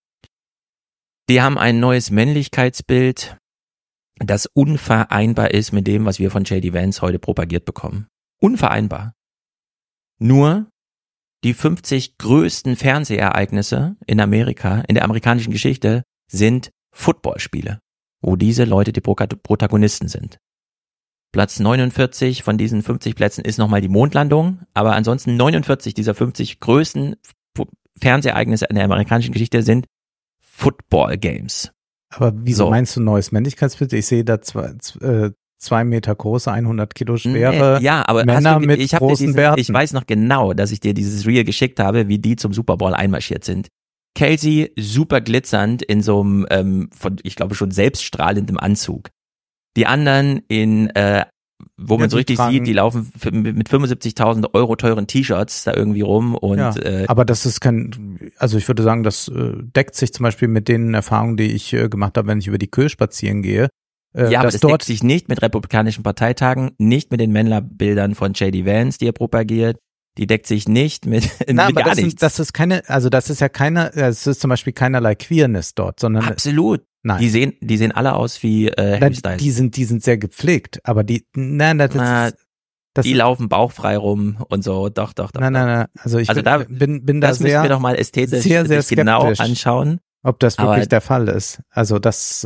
die haben ein neues Männlichkeitsbild, das unvereinbar ist mit dem, was wir von J.D. Vance heute propagiert bekommen. Unvereinbar. Nur die 50 größten Fernsehereignisse in Amerika, in der amerikanischen Geschichte, sind Footballspiele, wo diese Leute die Protagonisten sind. Platz 49 von diesen 50 Plätzen ist nochmal die Mondlandung, aber ansonsten 49 dieser 50 größten Fernsehereignisse in der amerikanischen Geschichte sind Football Games. Aber wieso meinst du neues Männlichkeitsbild? Ich sehe da 2 Meter große, 100 Kilo schwere Männer mit großen Bärten. Ich weiß noch genau, dass ich dir dieses Reel geschickt habe, wie die zum Super Bowl einmarschiert sind. Kelsey super glitzernd in so einem, ich glaube schon selbststrahlendem Anzug. Die anderen in wo man so richtig sieht, die laufen mit 75.000 Euro teuren T-Shirts da irgendwie rum und aber das ist also ich würde sagen, das deckt sich zum Beispiel mit den Erfahrungen, die ich gemacht habe, wenn ich über die Kö spazieren gehe. Ja, aber das deckt sich nicht mit republikanischen Parteitagen, nicht mit den Männlerbildern von J.D. Vance, die er propagiert. Die deckt sich nicht mit gar nichts. Das ist zum Beispiel keinerlei Queerness dort, sondern absolut. Nein. Die sehen alle aus wie Harry Styles. Die sind sehr gepflegt, aber die laufen bauchfrei rum und so. Doch. Nein. Also ich bin da das sehr, müssen wir doch mal ästhetisch sehr genau anschauen, ob das wirklich der Fall ist. Also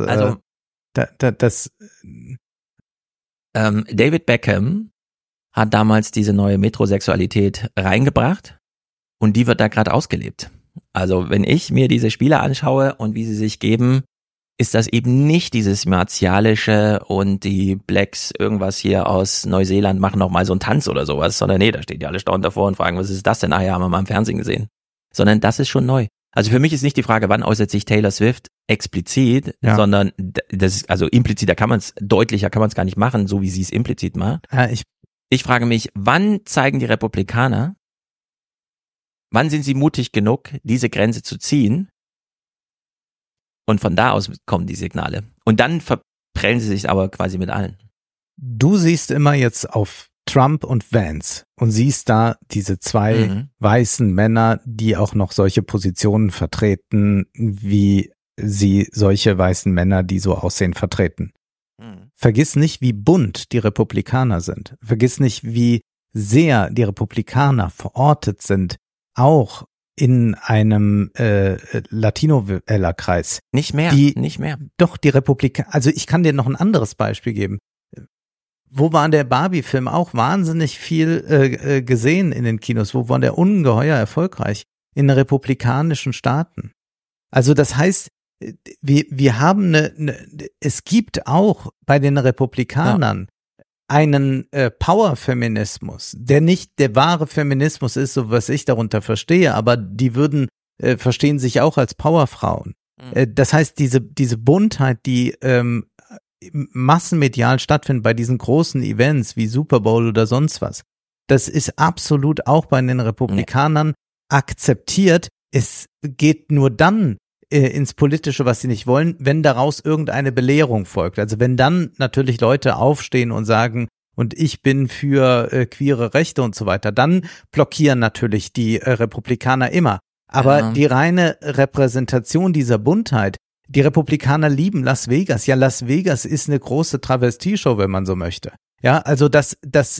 David Beckham hat damals diese neue Metrosexualität reingebracht und die wird da gerade ausgelebt. Also wenn ich mir diese Spiele anschaue und wie sie sich geben, ist das eben nicht dieses martialische und die Blacks irgendwas hier aus Neuseeland machen noch mal so einen Tanz oder sowas, sondern nee, da stehen die alle staunend davor und fragen, was ist das denn? Ah ja, haben wir mal im Fernsehen gesehen. Sondern das ist schon neu. Also für mich ist nicht die Frage, wann äußert sich Taylor Swift explizit, sondern das ist, also implizit, deutlicher kann man es gar nicht machen, so wie sie es implizit macht. Ich frage mich, wann zeigen die Republikaner, wann sind sie mutig genug, diese Grenze zu ziehen? Und von da aus kommen die Signale. Und dann verprellen sie sich aber quasi mit allen. Du siehst immer jetzt auf Trump und Vance und siehst da diese zwei weißen Männer, die auch noch solche Positionen vertreten, wie sie solche weißen Männer, die so aussehen, vertreten. Vergiss nicht, wie bunt die Republikaner sind. Vergiss nicht, wie sehr die Republikaner verortet sind, auch in einem Latino-Wählerkreis. Nicht mehr. Doch, die Republikaner, also ich kann dir noch ein anderes Beispiel geben. Wo war der Barbie-Film auch wahnsinnig viel gesehen in den Kinos? Wo war der ungeheuer erfolgreich? In republikanischen Staaten. Also das heißt, wir haben es gibt auch bei den Republikanern einen Power-Feminismus, der nicht der wahre Feminismus ist, so was ich darunter verstehe, aber die verstehen sich auch als Powerfrauen. Das heißt, diese Buntheit, die massenmedial stattfindet bei diesen großen Events wie Super Bowl oder sonst was, das ist absolut auch bei den Republikanern akzeptiert. Es geht nur dann ins Politische, was sie nicht wollen, wenn daraus irgendeine Belehrung folgt. Also wenn dann natürlich Leute aufstehen und sagen, und ich bin für queere Rechte und so weiter, dann blockieren natürlich die Republikaner immer. Aber die reine Repräsentation dieser Buntheit, die Republikaner lieben Las Vegas. Ja, Las Vegas ist eine große Travestieshow, wenn man so möchte. Ja, also das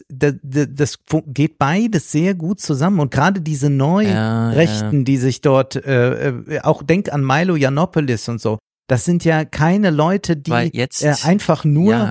geht beides sehr gut zusammen und gerade diese Neurechten, die sich dort, auch denk an Milo Yiannopoulos und so, das sind ja keine Leute, die einfach nur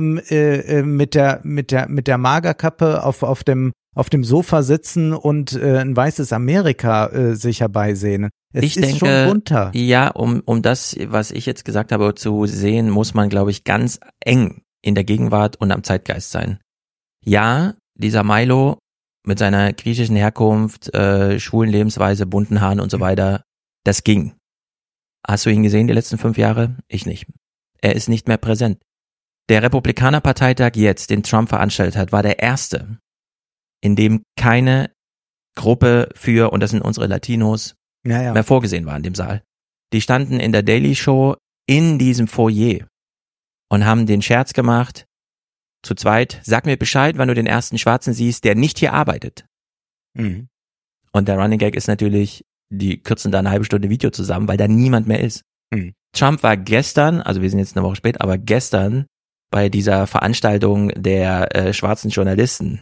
mit der Magerkappe auf dem Sofa sitzen und ein weißes Amerika sich herbeisehnen. Ich denke, schon bunter. Ja, um das, was ich jetzt gesagt habe, zu sehen, muss man, glaube ich, ganz eng in der Gegenwart und am Zeitgeist sein. Ja, dieser Milo mit seiner griechischen Herkunft, schwulen Lebensweise, bunten Haaren und so weiter, das ging. Hast du ihn gesehen die letzten 5 Jahre? Ich nicht. Er ist nicht mehr präsent. Der Republikanerparteitag jetzt, den Trump veranstaltet hat, war der erste, in dem keine Gruppe für, und das sind unsere Latinos, mehr vorgesehen war in dem Saal. Die standen in der Daily Show in diesem Foyer und haben den Scherz gemacht, zu zweit, sag mir Bescheid, wann du den ersten Schwarzen siehst, der nicht hier arbeitet. Und der Running Gag ist natürlich, die kürzen da eine halbe Stunde Video zusammen, weil da niemand mehr ist. Trump war gestern, also wir sind jetzt eine Woche spät, aber gestern bei dieser Veranstaltung der schwarzen Journalisten.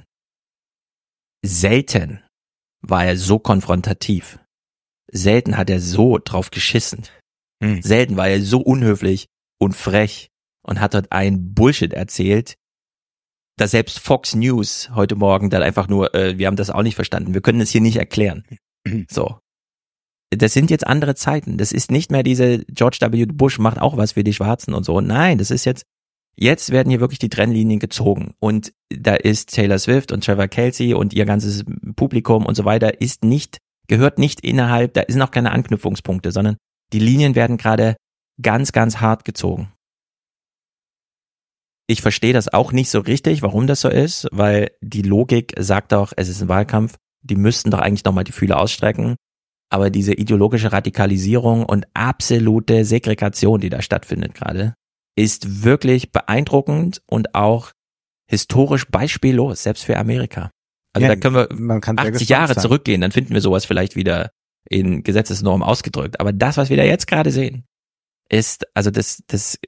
Selten war er so konfrontativ. Selten hat er so drauf geschissen. Selten war er so unhöflich und frech und hat dort ein Bullshit erzählt, dass selbst Fox News heute Morgen dann einfach nur, wir haben das auch nicht verstanden, wir können es hier nicht erklären. So. Das sind jetzt andere Zeiten. Das ist nicht mehr diese George W. Bush macht auch was für die Schwarzen und so. Nein, das ist jetzt werden hier wirklich die Trennlinien gezogen. Und da ist Taylor Swift und Trevor Kelsey und ihr ganzes Publikum und so weiter gehört nicht innerhalb, da sind auch keine Anknüpfungspunkte, sondern die Linien werden gerade ganz, ganz hart gezogen. ich verstehe das auch nicht so richtig, warum das so ist, weil die Logik sagt doch, es ist ein Wahlkampf, die müssten doch eigentlich nochmal die Fühler ausstrecken. Aber diese ideologische Radikalisierung und absolute Segregation, die da stattfindet gerade, ist wirklich beeindruckend und auch historisch beispiellos, selbst für Amerika. Also da können wir 80 Jahre zurückgehen, dann finden wir sowas vielleicht wieder in Gesetzesnormen ausgedrückt. Aber das, was wir da jetzt gerade sehen, ist, also das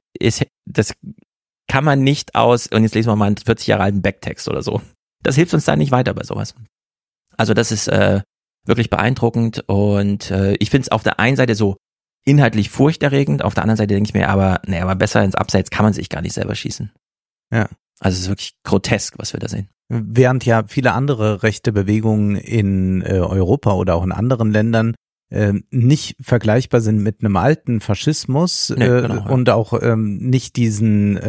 kann man nicht und jetzt lesen wir mal einen 40 Jahre alten Backtext oder so. Das hilft uns da nicht weiter bei sowas. Also das ist wirklich beeindruckend und ich finde es auf der einen Seite so inhaltlich furchterregend, auf der anderen Seite denke ich mir aber besser ins Abseits kann man sich gar nicht selber schießen. Ja. Also es ist wirklich grotesk, was wir da sehen. Während ja viele andere rechte Bewegungen in Europa oder auch in anderen Ländern nicht vergleichbar sind mit einem alten Faschismus und auch nicht diesen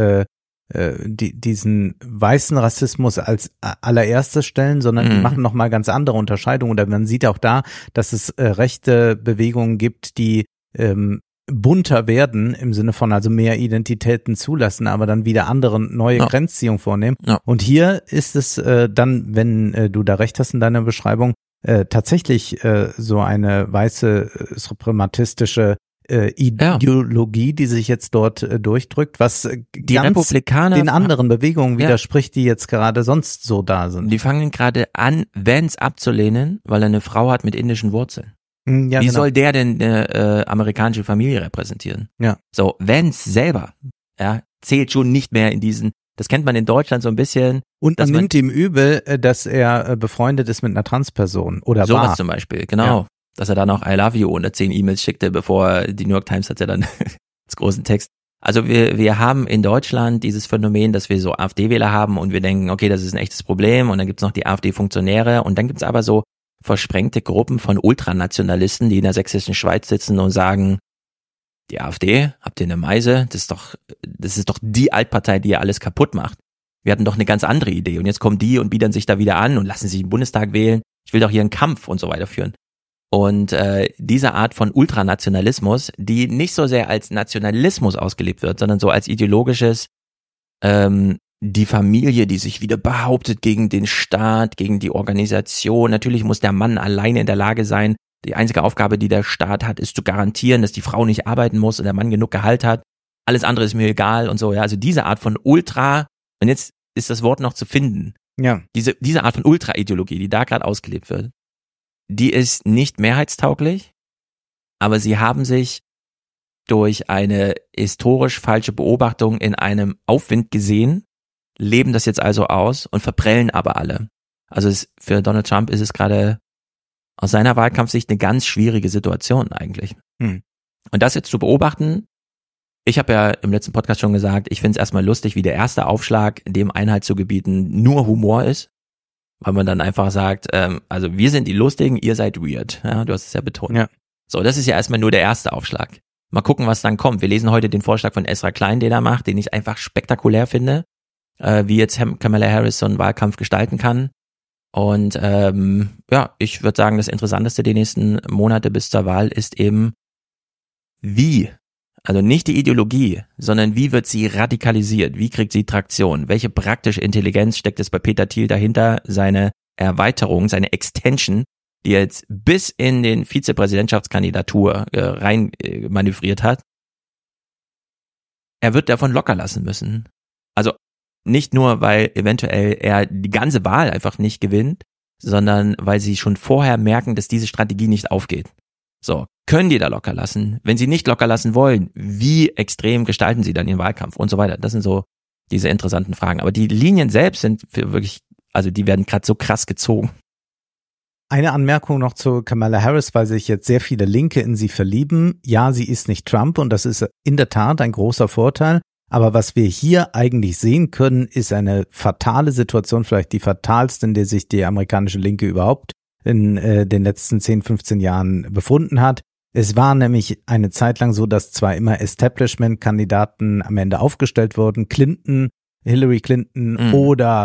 weißen Rassismus als allererstes stellen, sondern die machen nochmal ganz andere Unterscheidungen. Oder man sieht auch da, dass es rechte Bewegungen gibt, die bunter werden im Sinne von also mehr Identitäten zulassen, aber dann wieder andere neue Grenzziehungen vornehmen. Ja. Und hier ist es dann, wenn du da recht hast in deiner Beschreibung, tatsächlich so eine weiße suprematistische Ideologie, die sich jetzt dort durchdrückt, was die Republikaner den anderen Bewegungen widerspricht, die jetzt gerade sonst so da sind. Die fangen gerade an, Vance abzulehnen, weil er eine Frau hat mit indischen Wurzeln. Ja, Wie soll der denn eine amerikanische Familie repräsentieren? Ja. So, Vance selber zählt schon nicht mehr in diesen, das kennt man in Deutschland so ein bisschen. Und man nimmt ihm übel, dass er befreundet ist mit einer Transperson oder sowas zum Beispiel, genau. Ja. Dass er dann auch I love you unter 10 E-Mails schickte, bevor die New York Times hat ja dann als großen Text. Also wir haben in Deutschland dieses Phänomen, dass wir so AfD-Wähler haben und wir denken, okay, das ist ein echtes Problem und dann gibt's noch die AfD-Funktionäre und dann gibt's aber so versprengte Gruppen von Ultranationalisten, die in der sächsischen Schweiz sitzen und sagen, die AfD, habt ihr eine Meise? Das ist doch die Altpartei, die ja alles kaputt macht. Wir hatten doch eine ganz andere Idee und jetzt kommen die und biedern sich da wieder an und lassen sich im Bundestag wählen. Ich will doch hier einen Kampf und so weiter führen. Und diese Art von Ultranationalismus, die nicht so sehr als Nationalismus ausgelebt wird, sondern so als ideologisches, die Familie, die sich wieder behauptet gegen den Staat, gegen die Organisation. Natürlich muss der Mann alleine in der Lage sein. Die einzige Aufgabe, die der Staat hat, ist zu garantieren, dass die Frau nicht arbeiten muss und der Mann genug Gehalt hat. Alles andere ist mir egal und so. Ja, also diese Art von Ultra, und jetzt ist das Wort noch zu finden. Ja. Diese Art von Ultra-Ideologie, die da gerade ausgelebt wird, die ist nicht mehrheitstauglich, aber sie haben sich durch eine historisch falsche Beobachtung in einem Aufwind gesehen, leben das jetzt also aus und verprellen aber alle. Also für Donald Trump ist es gerade aus seiner Wahlkampfsicht eine ganz schwierige Situation eigentlich. Und das jetzt zu beobachten, ich habe ja im letzten Podcast schon gesagt, ich finde es erstmal lustig, wie der erste Aufschlag, dem Einhalt zu gebieten, nur Humor ist. Weil man dann einfach sagt, also wir sind die Lustigen, ihr seid weird. Ja, du hast es ja betont. Ja. So, das ist ja erstmal nur der erste Aufschlag. Mal gucken, was dann kommt. Wir lesen heute den Vorschlag von Ezra Klein, den er macht, den ich einfach spektakulär finde, wie jetzt Kamala Harris so einen Wahlkampf gestalten kann. Und ich würde sagen, das Interessanteste die nächsten Monate bis zur Wahl ist eben, wie, also nicht die Ideologie, sondern wie wird sie radikalisiert, wie kriegt sie Traktion, welche praktische Intelligenz steckt es bei Peter Thiel dahinter, seine Erweiterung, seine Extension, die er jetzt bis in den Vizepräsidentschaftskandidatur rein manövriert hat. Er wird davon locker lassen müssen. Also nicht nur, weil eventuell er die ganze Wahl einfach nicht gewinnt, sondern weil sie schon vorher merken, dass diese Strategie nicht aufgeht. So, können die da locker lassen? Wenn sie nicht locker lassen wollen, wie extrem gestalten sie dann ihren Wahlkampf und so weiter? Das sind so diese interessanten Fragen. Aber die Linien selbst sind wirklich, also die werden gerade so krass gezogen. Eine Anmerkung noch zu Kamala Harris, weil sich jetzt sehr viele Linke in sie verlieben. Ja, sie ist nicht Trump und das ist in der Tat ein großer Vorteil. Aber was wir hier eigentlich sehen können, ist eine fatale Situation, vielleicht die fatalste, in der sich die amerikanische Linke überhaupt in den letzten 10, 15 Jahren befunden hat. Es war nämlich eine Zeit lang so, dass zwar immer Establishment-Kandidaten am Ende aufgestellt wurden, Hillary Clinton oder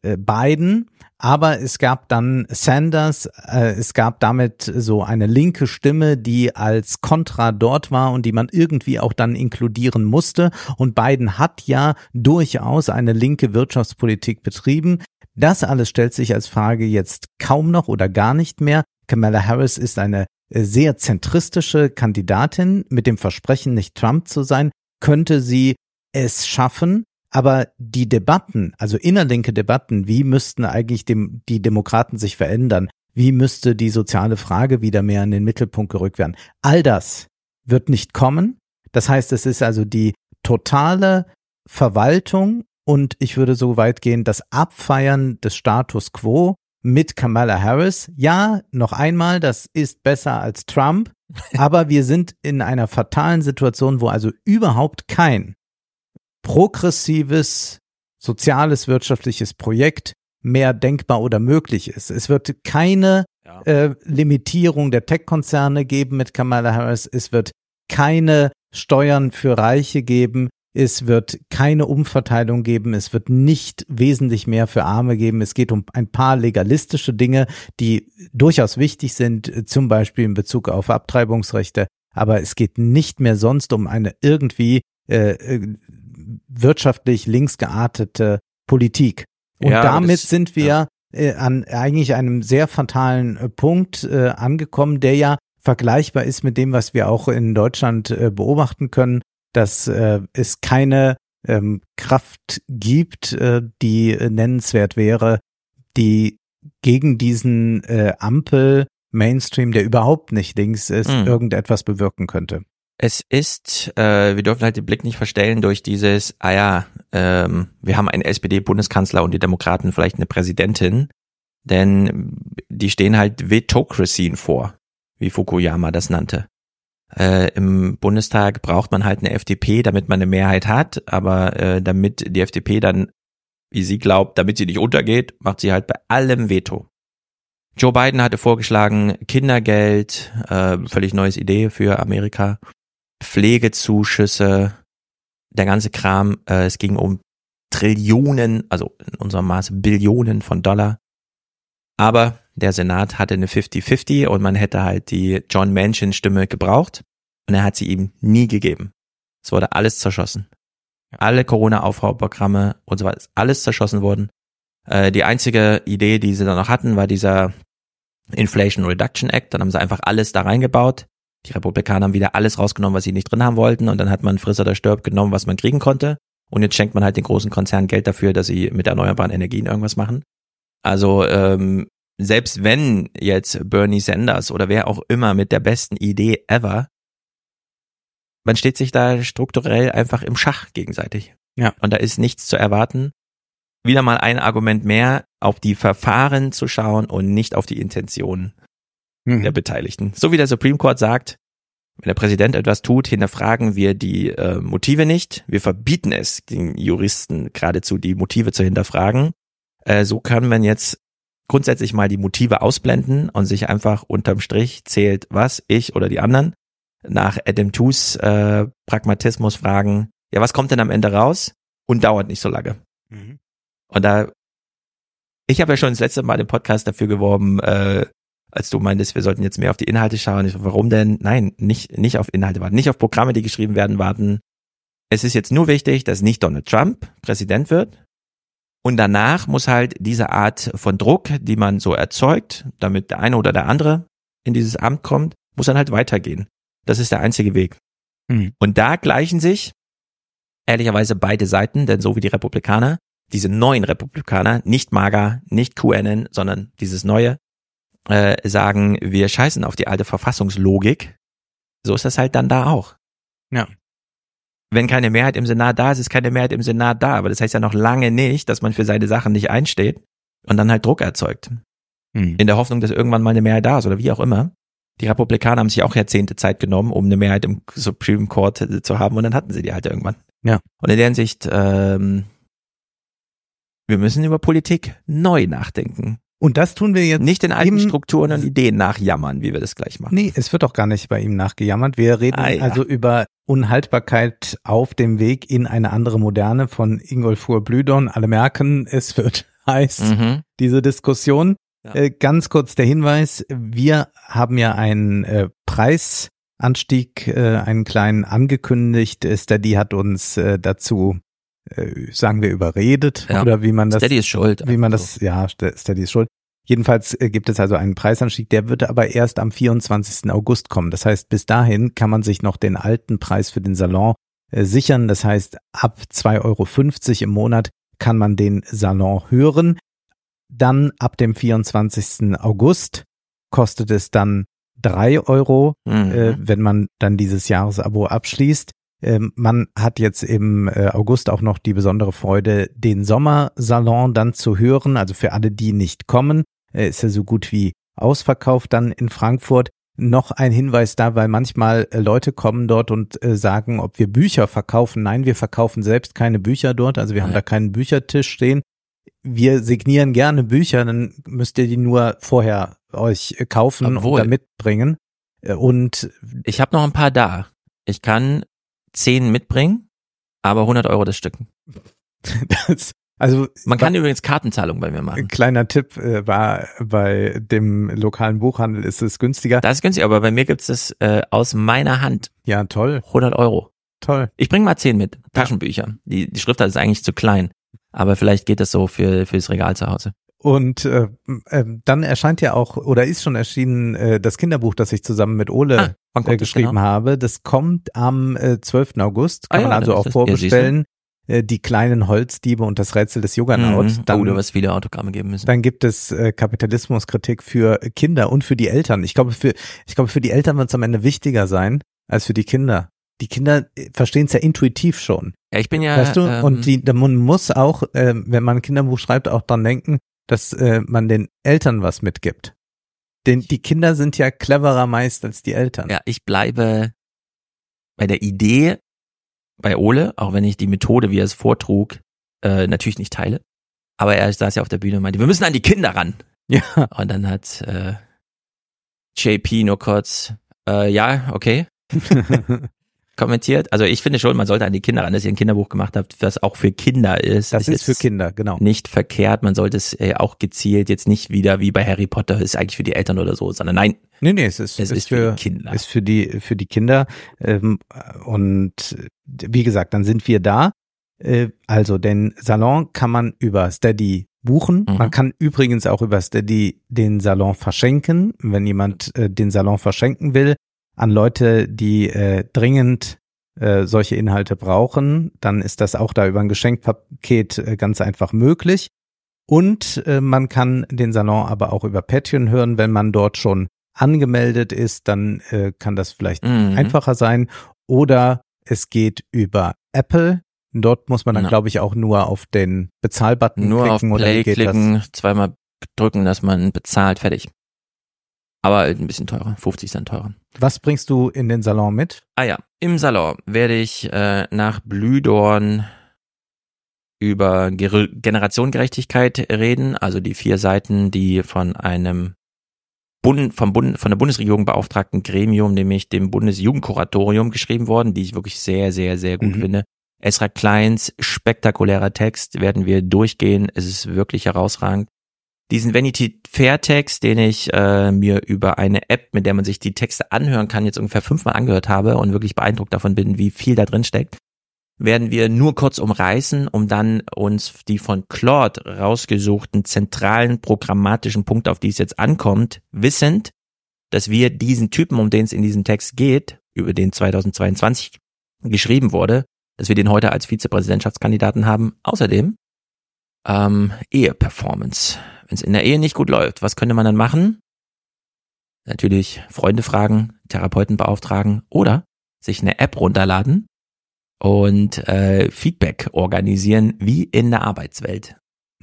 Biden, aber es gab dann Sanders, es gab damit so eine linke Stimme, die als Kontra dort war und die man irgendwie auch dann inkludieren musste. Und Biden hat ja durchaus eine linke Wirtschaftspolitik betrieben. Das alles stellt sich als Frage jetzt kaum noch oder gar nicht mehr. Kamala Harris ist eine sehr zentristische Kandidatin mit dem Versprechen, nicht Trump zu sein. Könnte sie es schaffen? Aber die Debatten, also innerlinke Debatten, wie müssten eigentlich die Demokraten sich verändern? Wie müsste die soziale Frage wieder mehr in den Mittelpunkt gerückt werden? All das wird nicht kommen. Das heißt, es ist also die totale Verwaltung und ich würde so weit gehen, das Abfeiern des Status quo mit Kamala Harris. Ja, noch einmal, das ist besser als Trump, aber wir sind in einer fatalen Situation, wo also überhaupt kein progressives, soziales, wirtschaftliches Projekt mehr denkbar oder möglich ist. Es wird keine Limitierung der Tech-Konzerne geben mit Kamala Harris. Es wird keine Steuern für Reiche geben. Es wird keine Umverteilung geben. Es wird nicht wesentlich mehr für Arme geben. Es geht um ein paar legalistische Dinge, die durchaus wichtig sind, zum Beispiel in Bezug auf Abtreibungsrechte. Aber es geht nicht mehr sonst um eine irgendwie wirtschaftlich links geartete Politik. Und damit sind wir an eigentlich einem sehr fatalen Punkt angekommen, der ja vergleichbar ist mit dem, was wir auch in Deutschland beobachten können, dass es keine Kraft gibt, die nennenswert wäre, die gegen diesen Ampel-Mainstream, der überhaupt nicht links ist, irgendetwas bewirken könnte. Es ist, wir dürfen halt den Blick nicht verstellen durch dieses, wir haben einen SPD-Bundeskanzler und die Demokraten vielleicht eine Präsidentin, denn die stehen halt Vetocracyen vor, wie Fukuyama das nannte. Im Bundestag braucht man halt eine FDP, damit man eine Mehrheit hat, aber damit die FDP dann, wie sie glaubt, damit sie nicht untergeht, macht sie halt bei allem Veto. Joe Biden hatte vorgeschlagen, Kindergeld, völlig neues Idee für Amerika, Pflegezuschüsse, der ganze Kram. Es ging um Trillionen, also in unserem Maße Billionen von Dollar. Aber der Senat hatte eine 50-50 und man hätte halt die John Manchin-Stimme gebraucht und er hat sie ihm nie gegeben. Es wurde alles zerschossen. Alle Corona-Aufbauprogramme und so weiter, ist alles zerschossen worden. Die einzige Idee, die sie dann noch hatten, war dieser Inflation Reduction Act. Dann haben sie einfach alles da reingebaut. Die Republikaner haben wieder alles rausgenommen, was sie nicht drin haben wollten. Und dann hat man friss oder stirb genommen, was man kriegen konnte. Und jetzt schenkt man halt den großen Konzernen Geld dafür, dass sie mit erneuerbaren Energien irgendwas machen. Also selbst wenn jetzt Bernie Sanders oder wer auch immer mit der besten Idee ever, man steht sich da strukturell einfach im Schach gegenseitig. Ja. Und da ist nichts zu erwarten. Wieder mal ein Argument mehr, auf die Verfahren zu schauen und nicht auf die Intentionen der Beteiligten. So wie der Supreme Court sagt, wenn der Präsident etwas tut, hinterfragen wir die Motive nicht. Wir verbieten es, den Juristen geradezu die Motive zu hinterfragen. So kann man jetzt grundsätzlich mal die Motive ausblenden und sich einfach unterm Strich zählt, was, ich oder die anderen, nach Adam Tooze Pragmatismus fragen, ja, was kommt denn am Ende raus? Und dauert nicht so lange. Und ich habe ja schon das letzte Mal im Podcast dafür geworben, als du meintest, wir sollten jetzt mehr auf die Inhalte schauen. Ich so, warum denn? Nein, nicht auf Inhalte warten, nicht auf Programme, die geschrieben werden, warten. Es ist jetzt nur wichtig, dass nicht Donald Trump Präsident wird. Und danach muss halt diese Art von Druck, die man so erzeugt, damit der eine oder der andere in dieses Amt kommt, muss dann halt weitergehen. Das ist der einzige Weg. Und da gleichen sich ehrlicherweise beide Seiten, denn so wie die Republikaner, diese neuen Republikaner, nicht MAGA, nicht QAnon, sondern dieses neue, sagen, wir scheißen auf die alte Verfassungslogik. So ist das halt dann da auch. Ja. Wenn keine Mehrheit im Senat da ist, ist keine Mehrheit im Senat da. Aber das heißt ja noch lange nicht, dass man für seine Sachen nicht einsteht und dann halt Druck erzeugt. In der Hoffnung, dass irgendwann mal eine Mehrheit da ist oder wie auch immer. Die Republikaner haben sich auch Jahrzehnte Zeit genommen, um eine Mehrheit im Supreme Court zu haben und dann hatten sie die halt irgendwann. Ja. Und in der Hinsicht, wir müssen über Politik neu nachdenken. Und das tun wir jetzt nicht in alten Strukturen und Ideen nachjammern, wie wir das gleich machen. Nee, es wird auch gar nicht bei ihm nachgejammert. Wir reden also über Unhaltbarkeit auf dem Weg in eine andere Moderne von Ingolfur Blüdon. Alle merken, es wird heiß, diese Diskussion. Ja. Ganz kurz der Hinweis, wir haben ja einen Preisanstieg, einen kleinen angekündigt. Steady hat uns dazu, sagen wir, überredet, oder wie man das... Steady ist schuld. Wie man das, ja, Steady ist schuld. Jedenfalls gibt es also einen Preisanstieg, der wird aber erst am 24. August kommen. Das heißt, bis dahin kann man sich noch den alten Preis für den Salon sichern. Das heißt, ab 2,50 € im Monat kann man den Salon hören. Dann ab dem 24. August kostet es dann 3 €, wenn man dann dieses Jahresabo abschließt. Man hat jetzt im August auch noch die besondere Freude, den Sommersalon dann zu hören. Also für alle, die nicht kommen, ist ja so gut wie ausverkauft dann in Frankfurt. Noch ein Hinweis da, weil manchmal Leute kommen dort und sagen, ob wir Bücher verkaufen. Nein, wir verkaufen selbst keine Bücher dort. Also wir haben da keinen Büchertisch stehen. Wir signieren gerne Bücher, dann müsst ihr die nur vorher euch kaufen und da mitbringen. Und ich habe noch ein paar da. Ich kann 10 mitbringen, aber 100 € das Stück. Man kann übrigens Kartenzahlung bei mir machen. Ein kleiner Tipp war, bei dem lokalen Buchhandel ist es günstiger. Das ist günstiger, aber bei mir gibt es aus meiner Hand. Ja, toll. 100 €. Toll. Ich bringe mal 10 mit, Taschenbücher. Die Schriftart ist eigentlich zu klein, aber vielleicht geht das so fürs Regal zu Hause. Und dann erscheint ja auch, oder ist schon erschienen, das Kinderbuch, das ich zusammen mit Ole geschrieben habe. Das kommt am 12. August, kann man also auch vorbestellen. Die kleinen Holzdiebe und das Rätsel des Juggernaut. Du wirst viele Autogramme geben müssen. Dann gibt es Kapitalismuskritik für Kinder und für die Eltern. Ich glaube, für die Eltern wird es am Ende wichtiger sein als für die Kinder. Die Kinder verstehen es ja intuitiv schon. Ja, ich bin ja... Weißt du? Und man muss auch, wenn man ein Kinderbuch schreibt, auch dran denken, dass man den Eltern was mitgibt. Denn die Kinder sind ja cleverer meist als die Eltern. Ja, ich bleibe bei der Idee bei Ole, auch wenn ich die Methode, wie er es vortrug, natürlich nicht teile. Aber er saß ja auf der Bühne und meinte, wir müssen an die Kinder ran. Ja. Und dann hat JP nur kurz, ja, okay, kommentiert. Also ich finde schon, man sollte an die Kinder ran, dass ihr ein Kinderbuch gemacht habt, was auch für Kinder ist. Das ist für Kinder, genau. Nicht verkehrt, man sollte es auch gezielt jetzt nicht wieder wie bei Harry Potter, ist eigentlich für die Eltern oder so, sondern nein. Nee, es ist für die Kinder. Ist für die Kinder. Und wie gesagt, dann sind wir da. Also den Salon kann man über Steady buchen. Man kann übrigens auch über Steady den Salon verschenken, wenn jemand den Salon verschenken will. An Leute, die dringend solche Inhalte brauchen, dann ist das auch da über ein Geschenkpaket ganz einfach möglich. Und man kann den Salon aber auch über Patreon hören, wenn man dort schon angemeldet ist, dann kann das vielleicht einfacher sein. Oder es geht über Apple. Dort muss man dann, glaube ich, auch nur auf den Bezahlbutton klicken. Nur auf Play klicken, zweimal drücken, dass man bezahlt, fertig. Aber ein bisschen teurer, 50 Cent teurer. Was bringst du in den Salon mit? Im Salon werde ich nach Blühdorn über Generationengerechtigkeit reden, also die 4 Seiten, die von einem von der Bundesregierung beauftragten Gremium, nämlich dem Bundesjugendkuratorium, geschrieben worden, die ich wirklich sehr, sehr, sehr gut finde. Ezra Kleins spektakulärer Text, werden wir durchgehen, es ist wirklich herausragend. Diesen Vanity Fair Text, den ich mir über eine App, mit der man sich die Texte anhören kann, jetzt ungefähr 5-mal angehört habe und wirklich beeindruckt davon bin, wie viel da drin steckt, werden wir nur kurz umreißen, um dann uns die von Claude rausgesuchten zentralen programmatischen Punkte, auf die es jetzt ankommt, wissend, dass wir diesen Typen, um den es in diesem Text geht, über den 2022 geschrieben wurde, dass wir den heute als Vizepräsidentschaftskandidaten haben. Außerdem Eheperformance. Wenn es in der Ehe nicht gut läuft, was könnte man dann machen? Natürlich Freunde fragen, Therapeuten beauftragen oder sich eine App runterladen und Feedback organisieren, wie in der Arbeitswelt.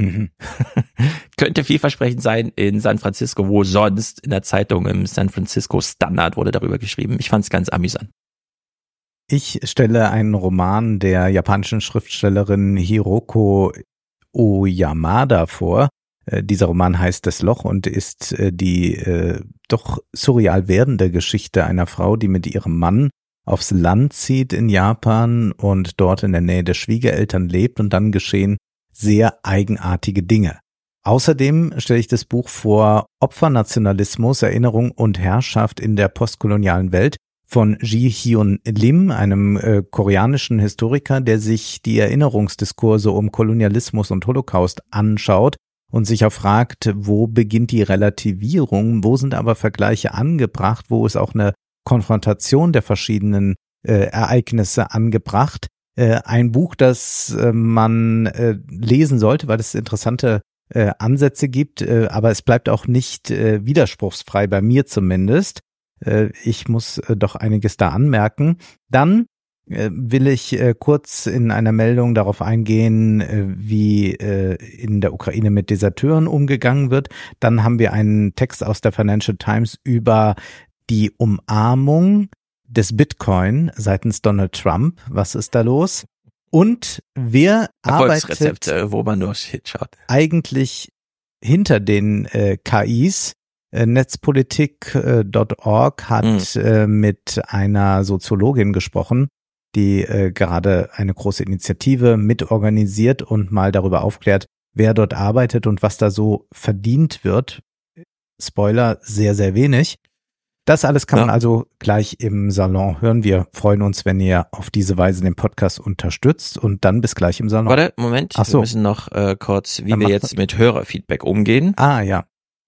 Könnte vielversprechend sein in San Francisco, wo sonst in der Zeitung im San Francisco Standard wurde darüber geschrieben. Ich fand es ganz amüsant. Ich stelle einen Roman der japanischen Schriftstellerin Hiroko Oyamada vor. Dieser Roman heißt Das Loch und ist die doch surreal werdende Geschichte einer Frau, die mit ihrem Mann aufs Land zieht in Japan und dort in der Nähe der Schwiegereltern lebt und dann geschehen sehr eigenartige Dinge. Außerdem stelle ich das Buch vor Opfernationalismus, Erinnerung und Herrschaft in der postkolonialen Welt von Ji Hyun Lim, einem koreanischen Historiker, der sich die Erinnerungsdiskurse um Kolonialismus und Holocaust anschaut und sich auch fragt, wo beginnt die Relativierung, wo sind aber Vergleiche angebracht, wo ist auch eine Konfrontation der verschiedenen Ereignisse angebracht. Ein Buch, das man lesen sollte, weil es interessante Ansätze gibt, aber es bleibt auch nicht widerspruchsfrei, bei mir zumindest. Ich muss doch einiges da anmerken. Dann will ich kurz in einer Meldung darauf eingehen, wie in der Ukraine mit Deserteuren umgegangen wird. Dann haben wir einen Text aus der Financial Times über die Umarmung des Bitcoin seitens Donald Trump. Was ist da los? Und wer arbeitet wo man nur hinschaut, eigentlich hinter den KIs? Netzpolitik.org hat mit einer Soziologin gesprochen, die gerade eine große Initiative mitorganisiert und mal darüber aufklärt, wer dort arbeitet und was da so verdient wird. Spoiler, sehr, sehr wenig. Das alles kann man also gleich im Salon hören. Wir freuen uns, wenn ihr auf diese Weise den Podcast unterstützt, und dann bis gleich im Salon. Warte, Moment, wir müssen noch kurz, wie wir jetzt mit Hörerfeedback umgehen. Ja.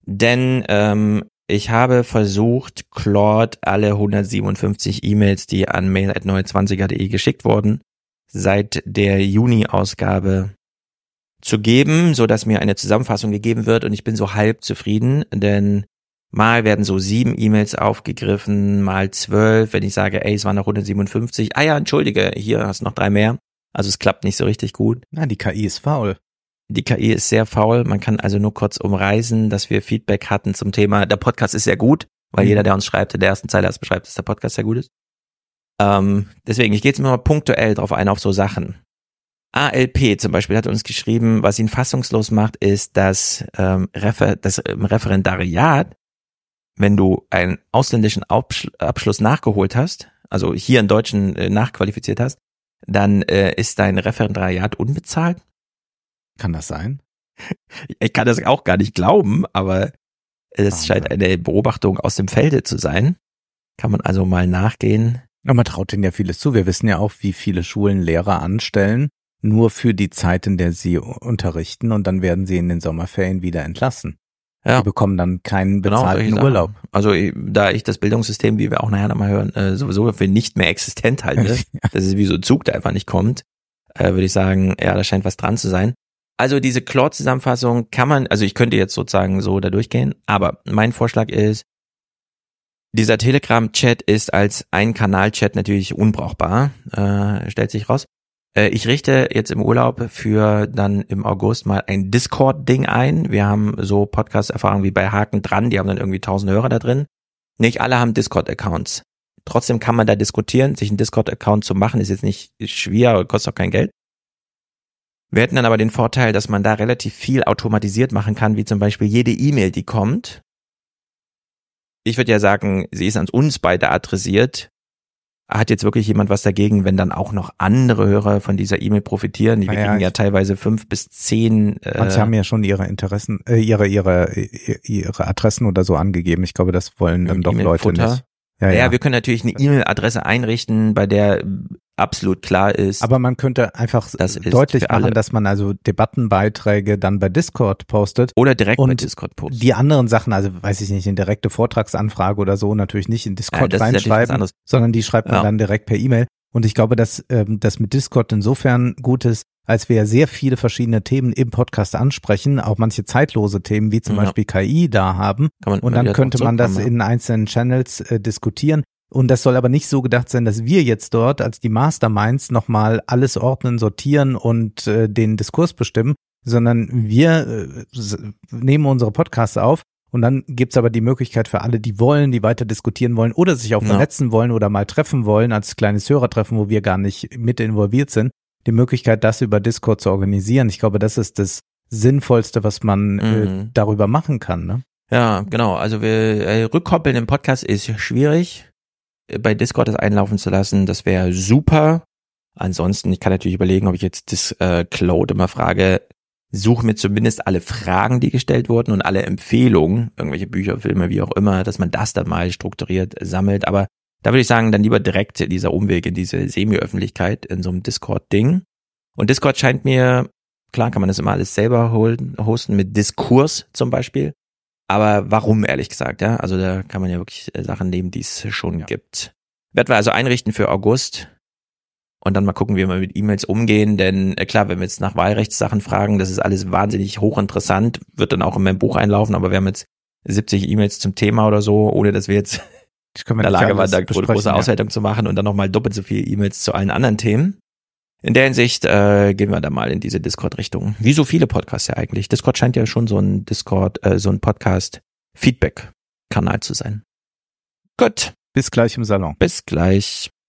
Denn ich habe versucht, Claude alle 157 E-Mails, die an mail@neue20er.de geschickt wurden, seit der Juni-Ausgabe zu geben, so dass mir eine Zusammenfassung gegeben wird, und ich bin so halb zufrieden, denn mal werden so 7 E-Mails aufgegriffen, mal 12, wenn ich sage, es waren noch 157, ja, entschuldige, hier hast du noch 3 mehr, also es klappt nicht so richtig gut. Die KI ist faul. Die KI ist sehr faul. Man kann also nur kurz umreißen, dass wir Feedback hatten zum Thema, der Podcast ist sehr gut, weil jeder, der uns schreibt, in der ersten Zeile erst beschreibt, dass der Podcast sehr gut ist. Deswegen, ich gehe jetzt mal punktuell drauf ein, auf so Sachen. ALP zum Beispiel hat uns geschrieben, was ihn fassungslos macht, ist, dass im Referendariat, wenn du einen ausländischen Abschluss nachgeholt hast, also hier einen deutschen nachqualifiziert hast, dann ist dein Referendariat unbezahlt. Kann das sein? Ich kann das auch gar nicht glauben, aber es scheint eine Beobachtung aus dem Felde zu sein. Kann man also mal nachgehen. Ja, man traut denen ja vieles zu. Wir wissen ja auch, wie viele Schulen Lehrer anstellen, nur für die Zeit, in der sie unterrichten, und dann werden sie in den Sommerferien wieder entlassen. Ja. Die bekommen dann keinen bezahlten Urlaub. Also da ich das Bildungssystem, wie wir auch nachher nochmal hören, sowieso für nicht mehr existent halte, das ist wie so ein Zug, der einfach nicht kommt, würde ich sagen, ja, da scheint was dran zu sein. Also diese Claude-Zusammenfassung kann man, also ich könnte jetzt sozusagen so da durchgehen, aber mein Vorschlag ist, dieser Telegram-Chat ist als Ein-Kanal-Chat natürlich unbrauchbar, stellt sich raus. Ich richte jetzt im Urlaub für dann im August mal ein Discord-Ding ein. Wir haben so Podcast-Erfahrungen wie bei Haken dran, die haben dann irgendwie 1000 Hörer da drin. Nicht alle haben Discord-Accounts. Trotzdem kann man da diskutieren. Sich einen Discord-Account zu machen, ist jetzt nicht schwer, kostet auch kein Geld. Wir hätten dann aber den Vorteil, dass man da relativ viel automatisiert machen kann, wie zum Beispiel jede E-Mail, die kommt. Ich würde ja sagen, sie ist an uns beide adressiert. Hat jetzt wirklich jemand was dagegen, wenn dann auch noch andere Hörer von dieser E-Mail profitieren? Die kriegen ja teilweise 5 bis 10. Manche haben ja schon ihre Interessen, ihre Adressen oder so angegeben. Ich glaube, das wollen dann doch Leute nicht. Ja, wir können natürlich eine E-Mail-Adresse einrichten, bei der absolut klar ist. Aber man könnte einfach deutlich machen, dass man also Debattenbeiträge dann bei Discord postet. Oder direkt bei Discord postet. Die anderen Sachen, also weiß ich nicht, eine direkte Vortragsanfrage oder so, natürlich nicht in Discord reinschreiben, sondern die schreibt man dann direkt per E-Mail. Und ich glaube, dass das mit Discord insofern gut ist, als wir ja sehr viele verschiedene Themen im Podcast ansprechen, auch manche zeitlose Themen, wie zum Beispiel KI da haben. Und dann könnte man das in einzelnen Channels diskutieren. Und das soll aber nicht so gedacht sein, dass wir jetzt dort als die Masterminds nochmal alles ordnen, sortieren und den Diskurs bestimmen, sondern wir nehmen unsere Podcasts auf. Und dann gibt's aber die Möglichkeit für alle, die wollen, die weiter diskutieren wollen oder sich auch vernetzen wollen oder mal treffen wollen, als kleines Hörertreffen, wo wir gar nicht mit involviert sind, die Möglichkeit, das über Discord zu organisieren. Ich glaube, das ist das Sinnvollste, was man darüber machen kann. Ne? Ja, genau. Also wir rückkoppeln im Podcast ist schwierig. Bei Discord das einlaufen zu lassen, das wäre super. Ansonsten, ich kann natürlich überlegen, ob ich jetzt das Claude immer frage, suche mir zumindest alle Fragen, die gestellt wurden und alle Empfehlungen, irgendwelche Bücher, Filme, wie auch immer, dass man das dann mal strukturiert sammelt. Aber da würde ich sagen, dann lieber direkt dieser Umweg in diese Semi-Öffentlichkeit in so einem Discord-Ding. Und Discord scheint mir, klar kann man das immer alles selber hosten, mit Diskurs zum Beispiel. Aber warum, ehrlich gesagt, ja? Also da kann man ja wirklich Sachen nehmen, die es schon gibt. Werden wir also einrichten für August und dann mal gucken, wie wir mit E-Mails umgehen, denn klar, wenn wir jetzt nach Wahlrechtssachen fragen, das ist alles wahnsinnig hochinteressant, wird dann auch in meinem Buch einlaufen, aber wir haben jetzt 70 E-Mails zum Thema oder so, ohne dass wir jetzt in der Lage waren, da große Auswertung zu machen und dann nochmal doppelt so viele E-Mails zu allen anderen Themen. In der Hinsicht gehen wir da mal in diese Discord-Richtung. Wie so viele Podcasts ja eigentlich. Discord scheint ja schon so ein Podcast-Feedback-Kanal zu sein. Gut. Bis gleich im Salon. Bis gleich.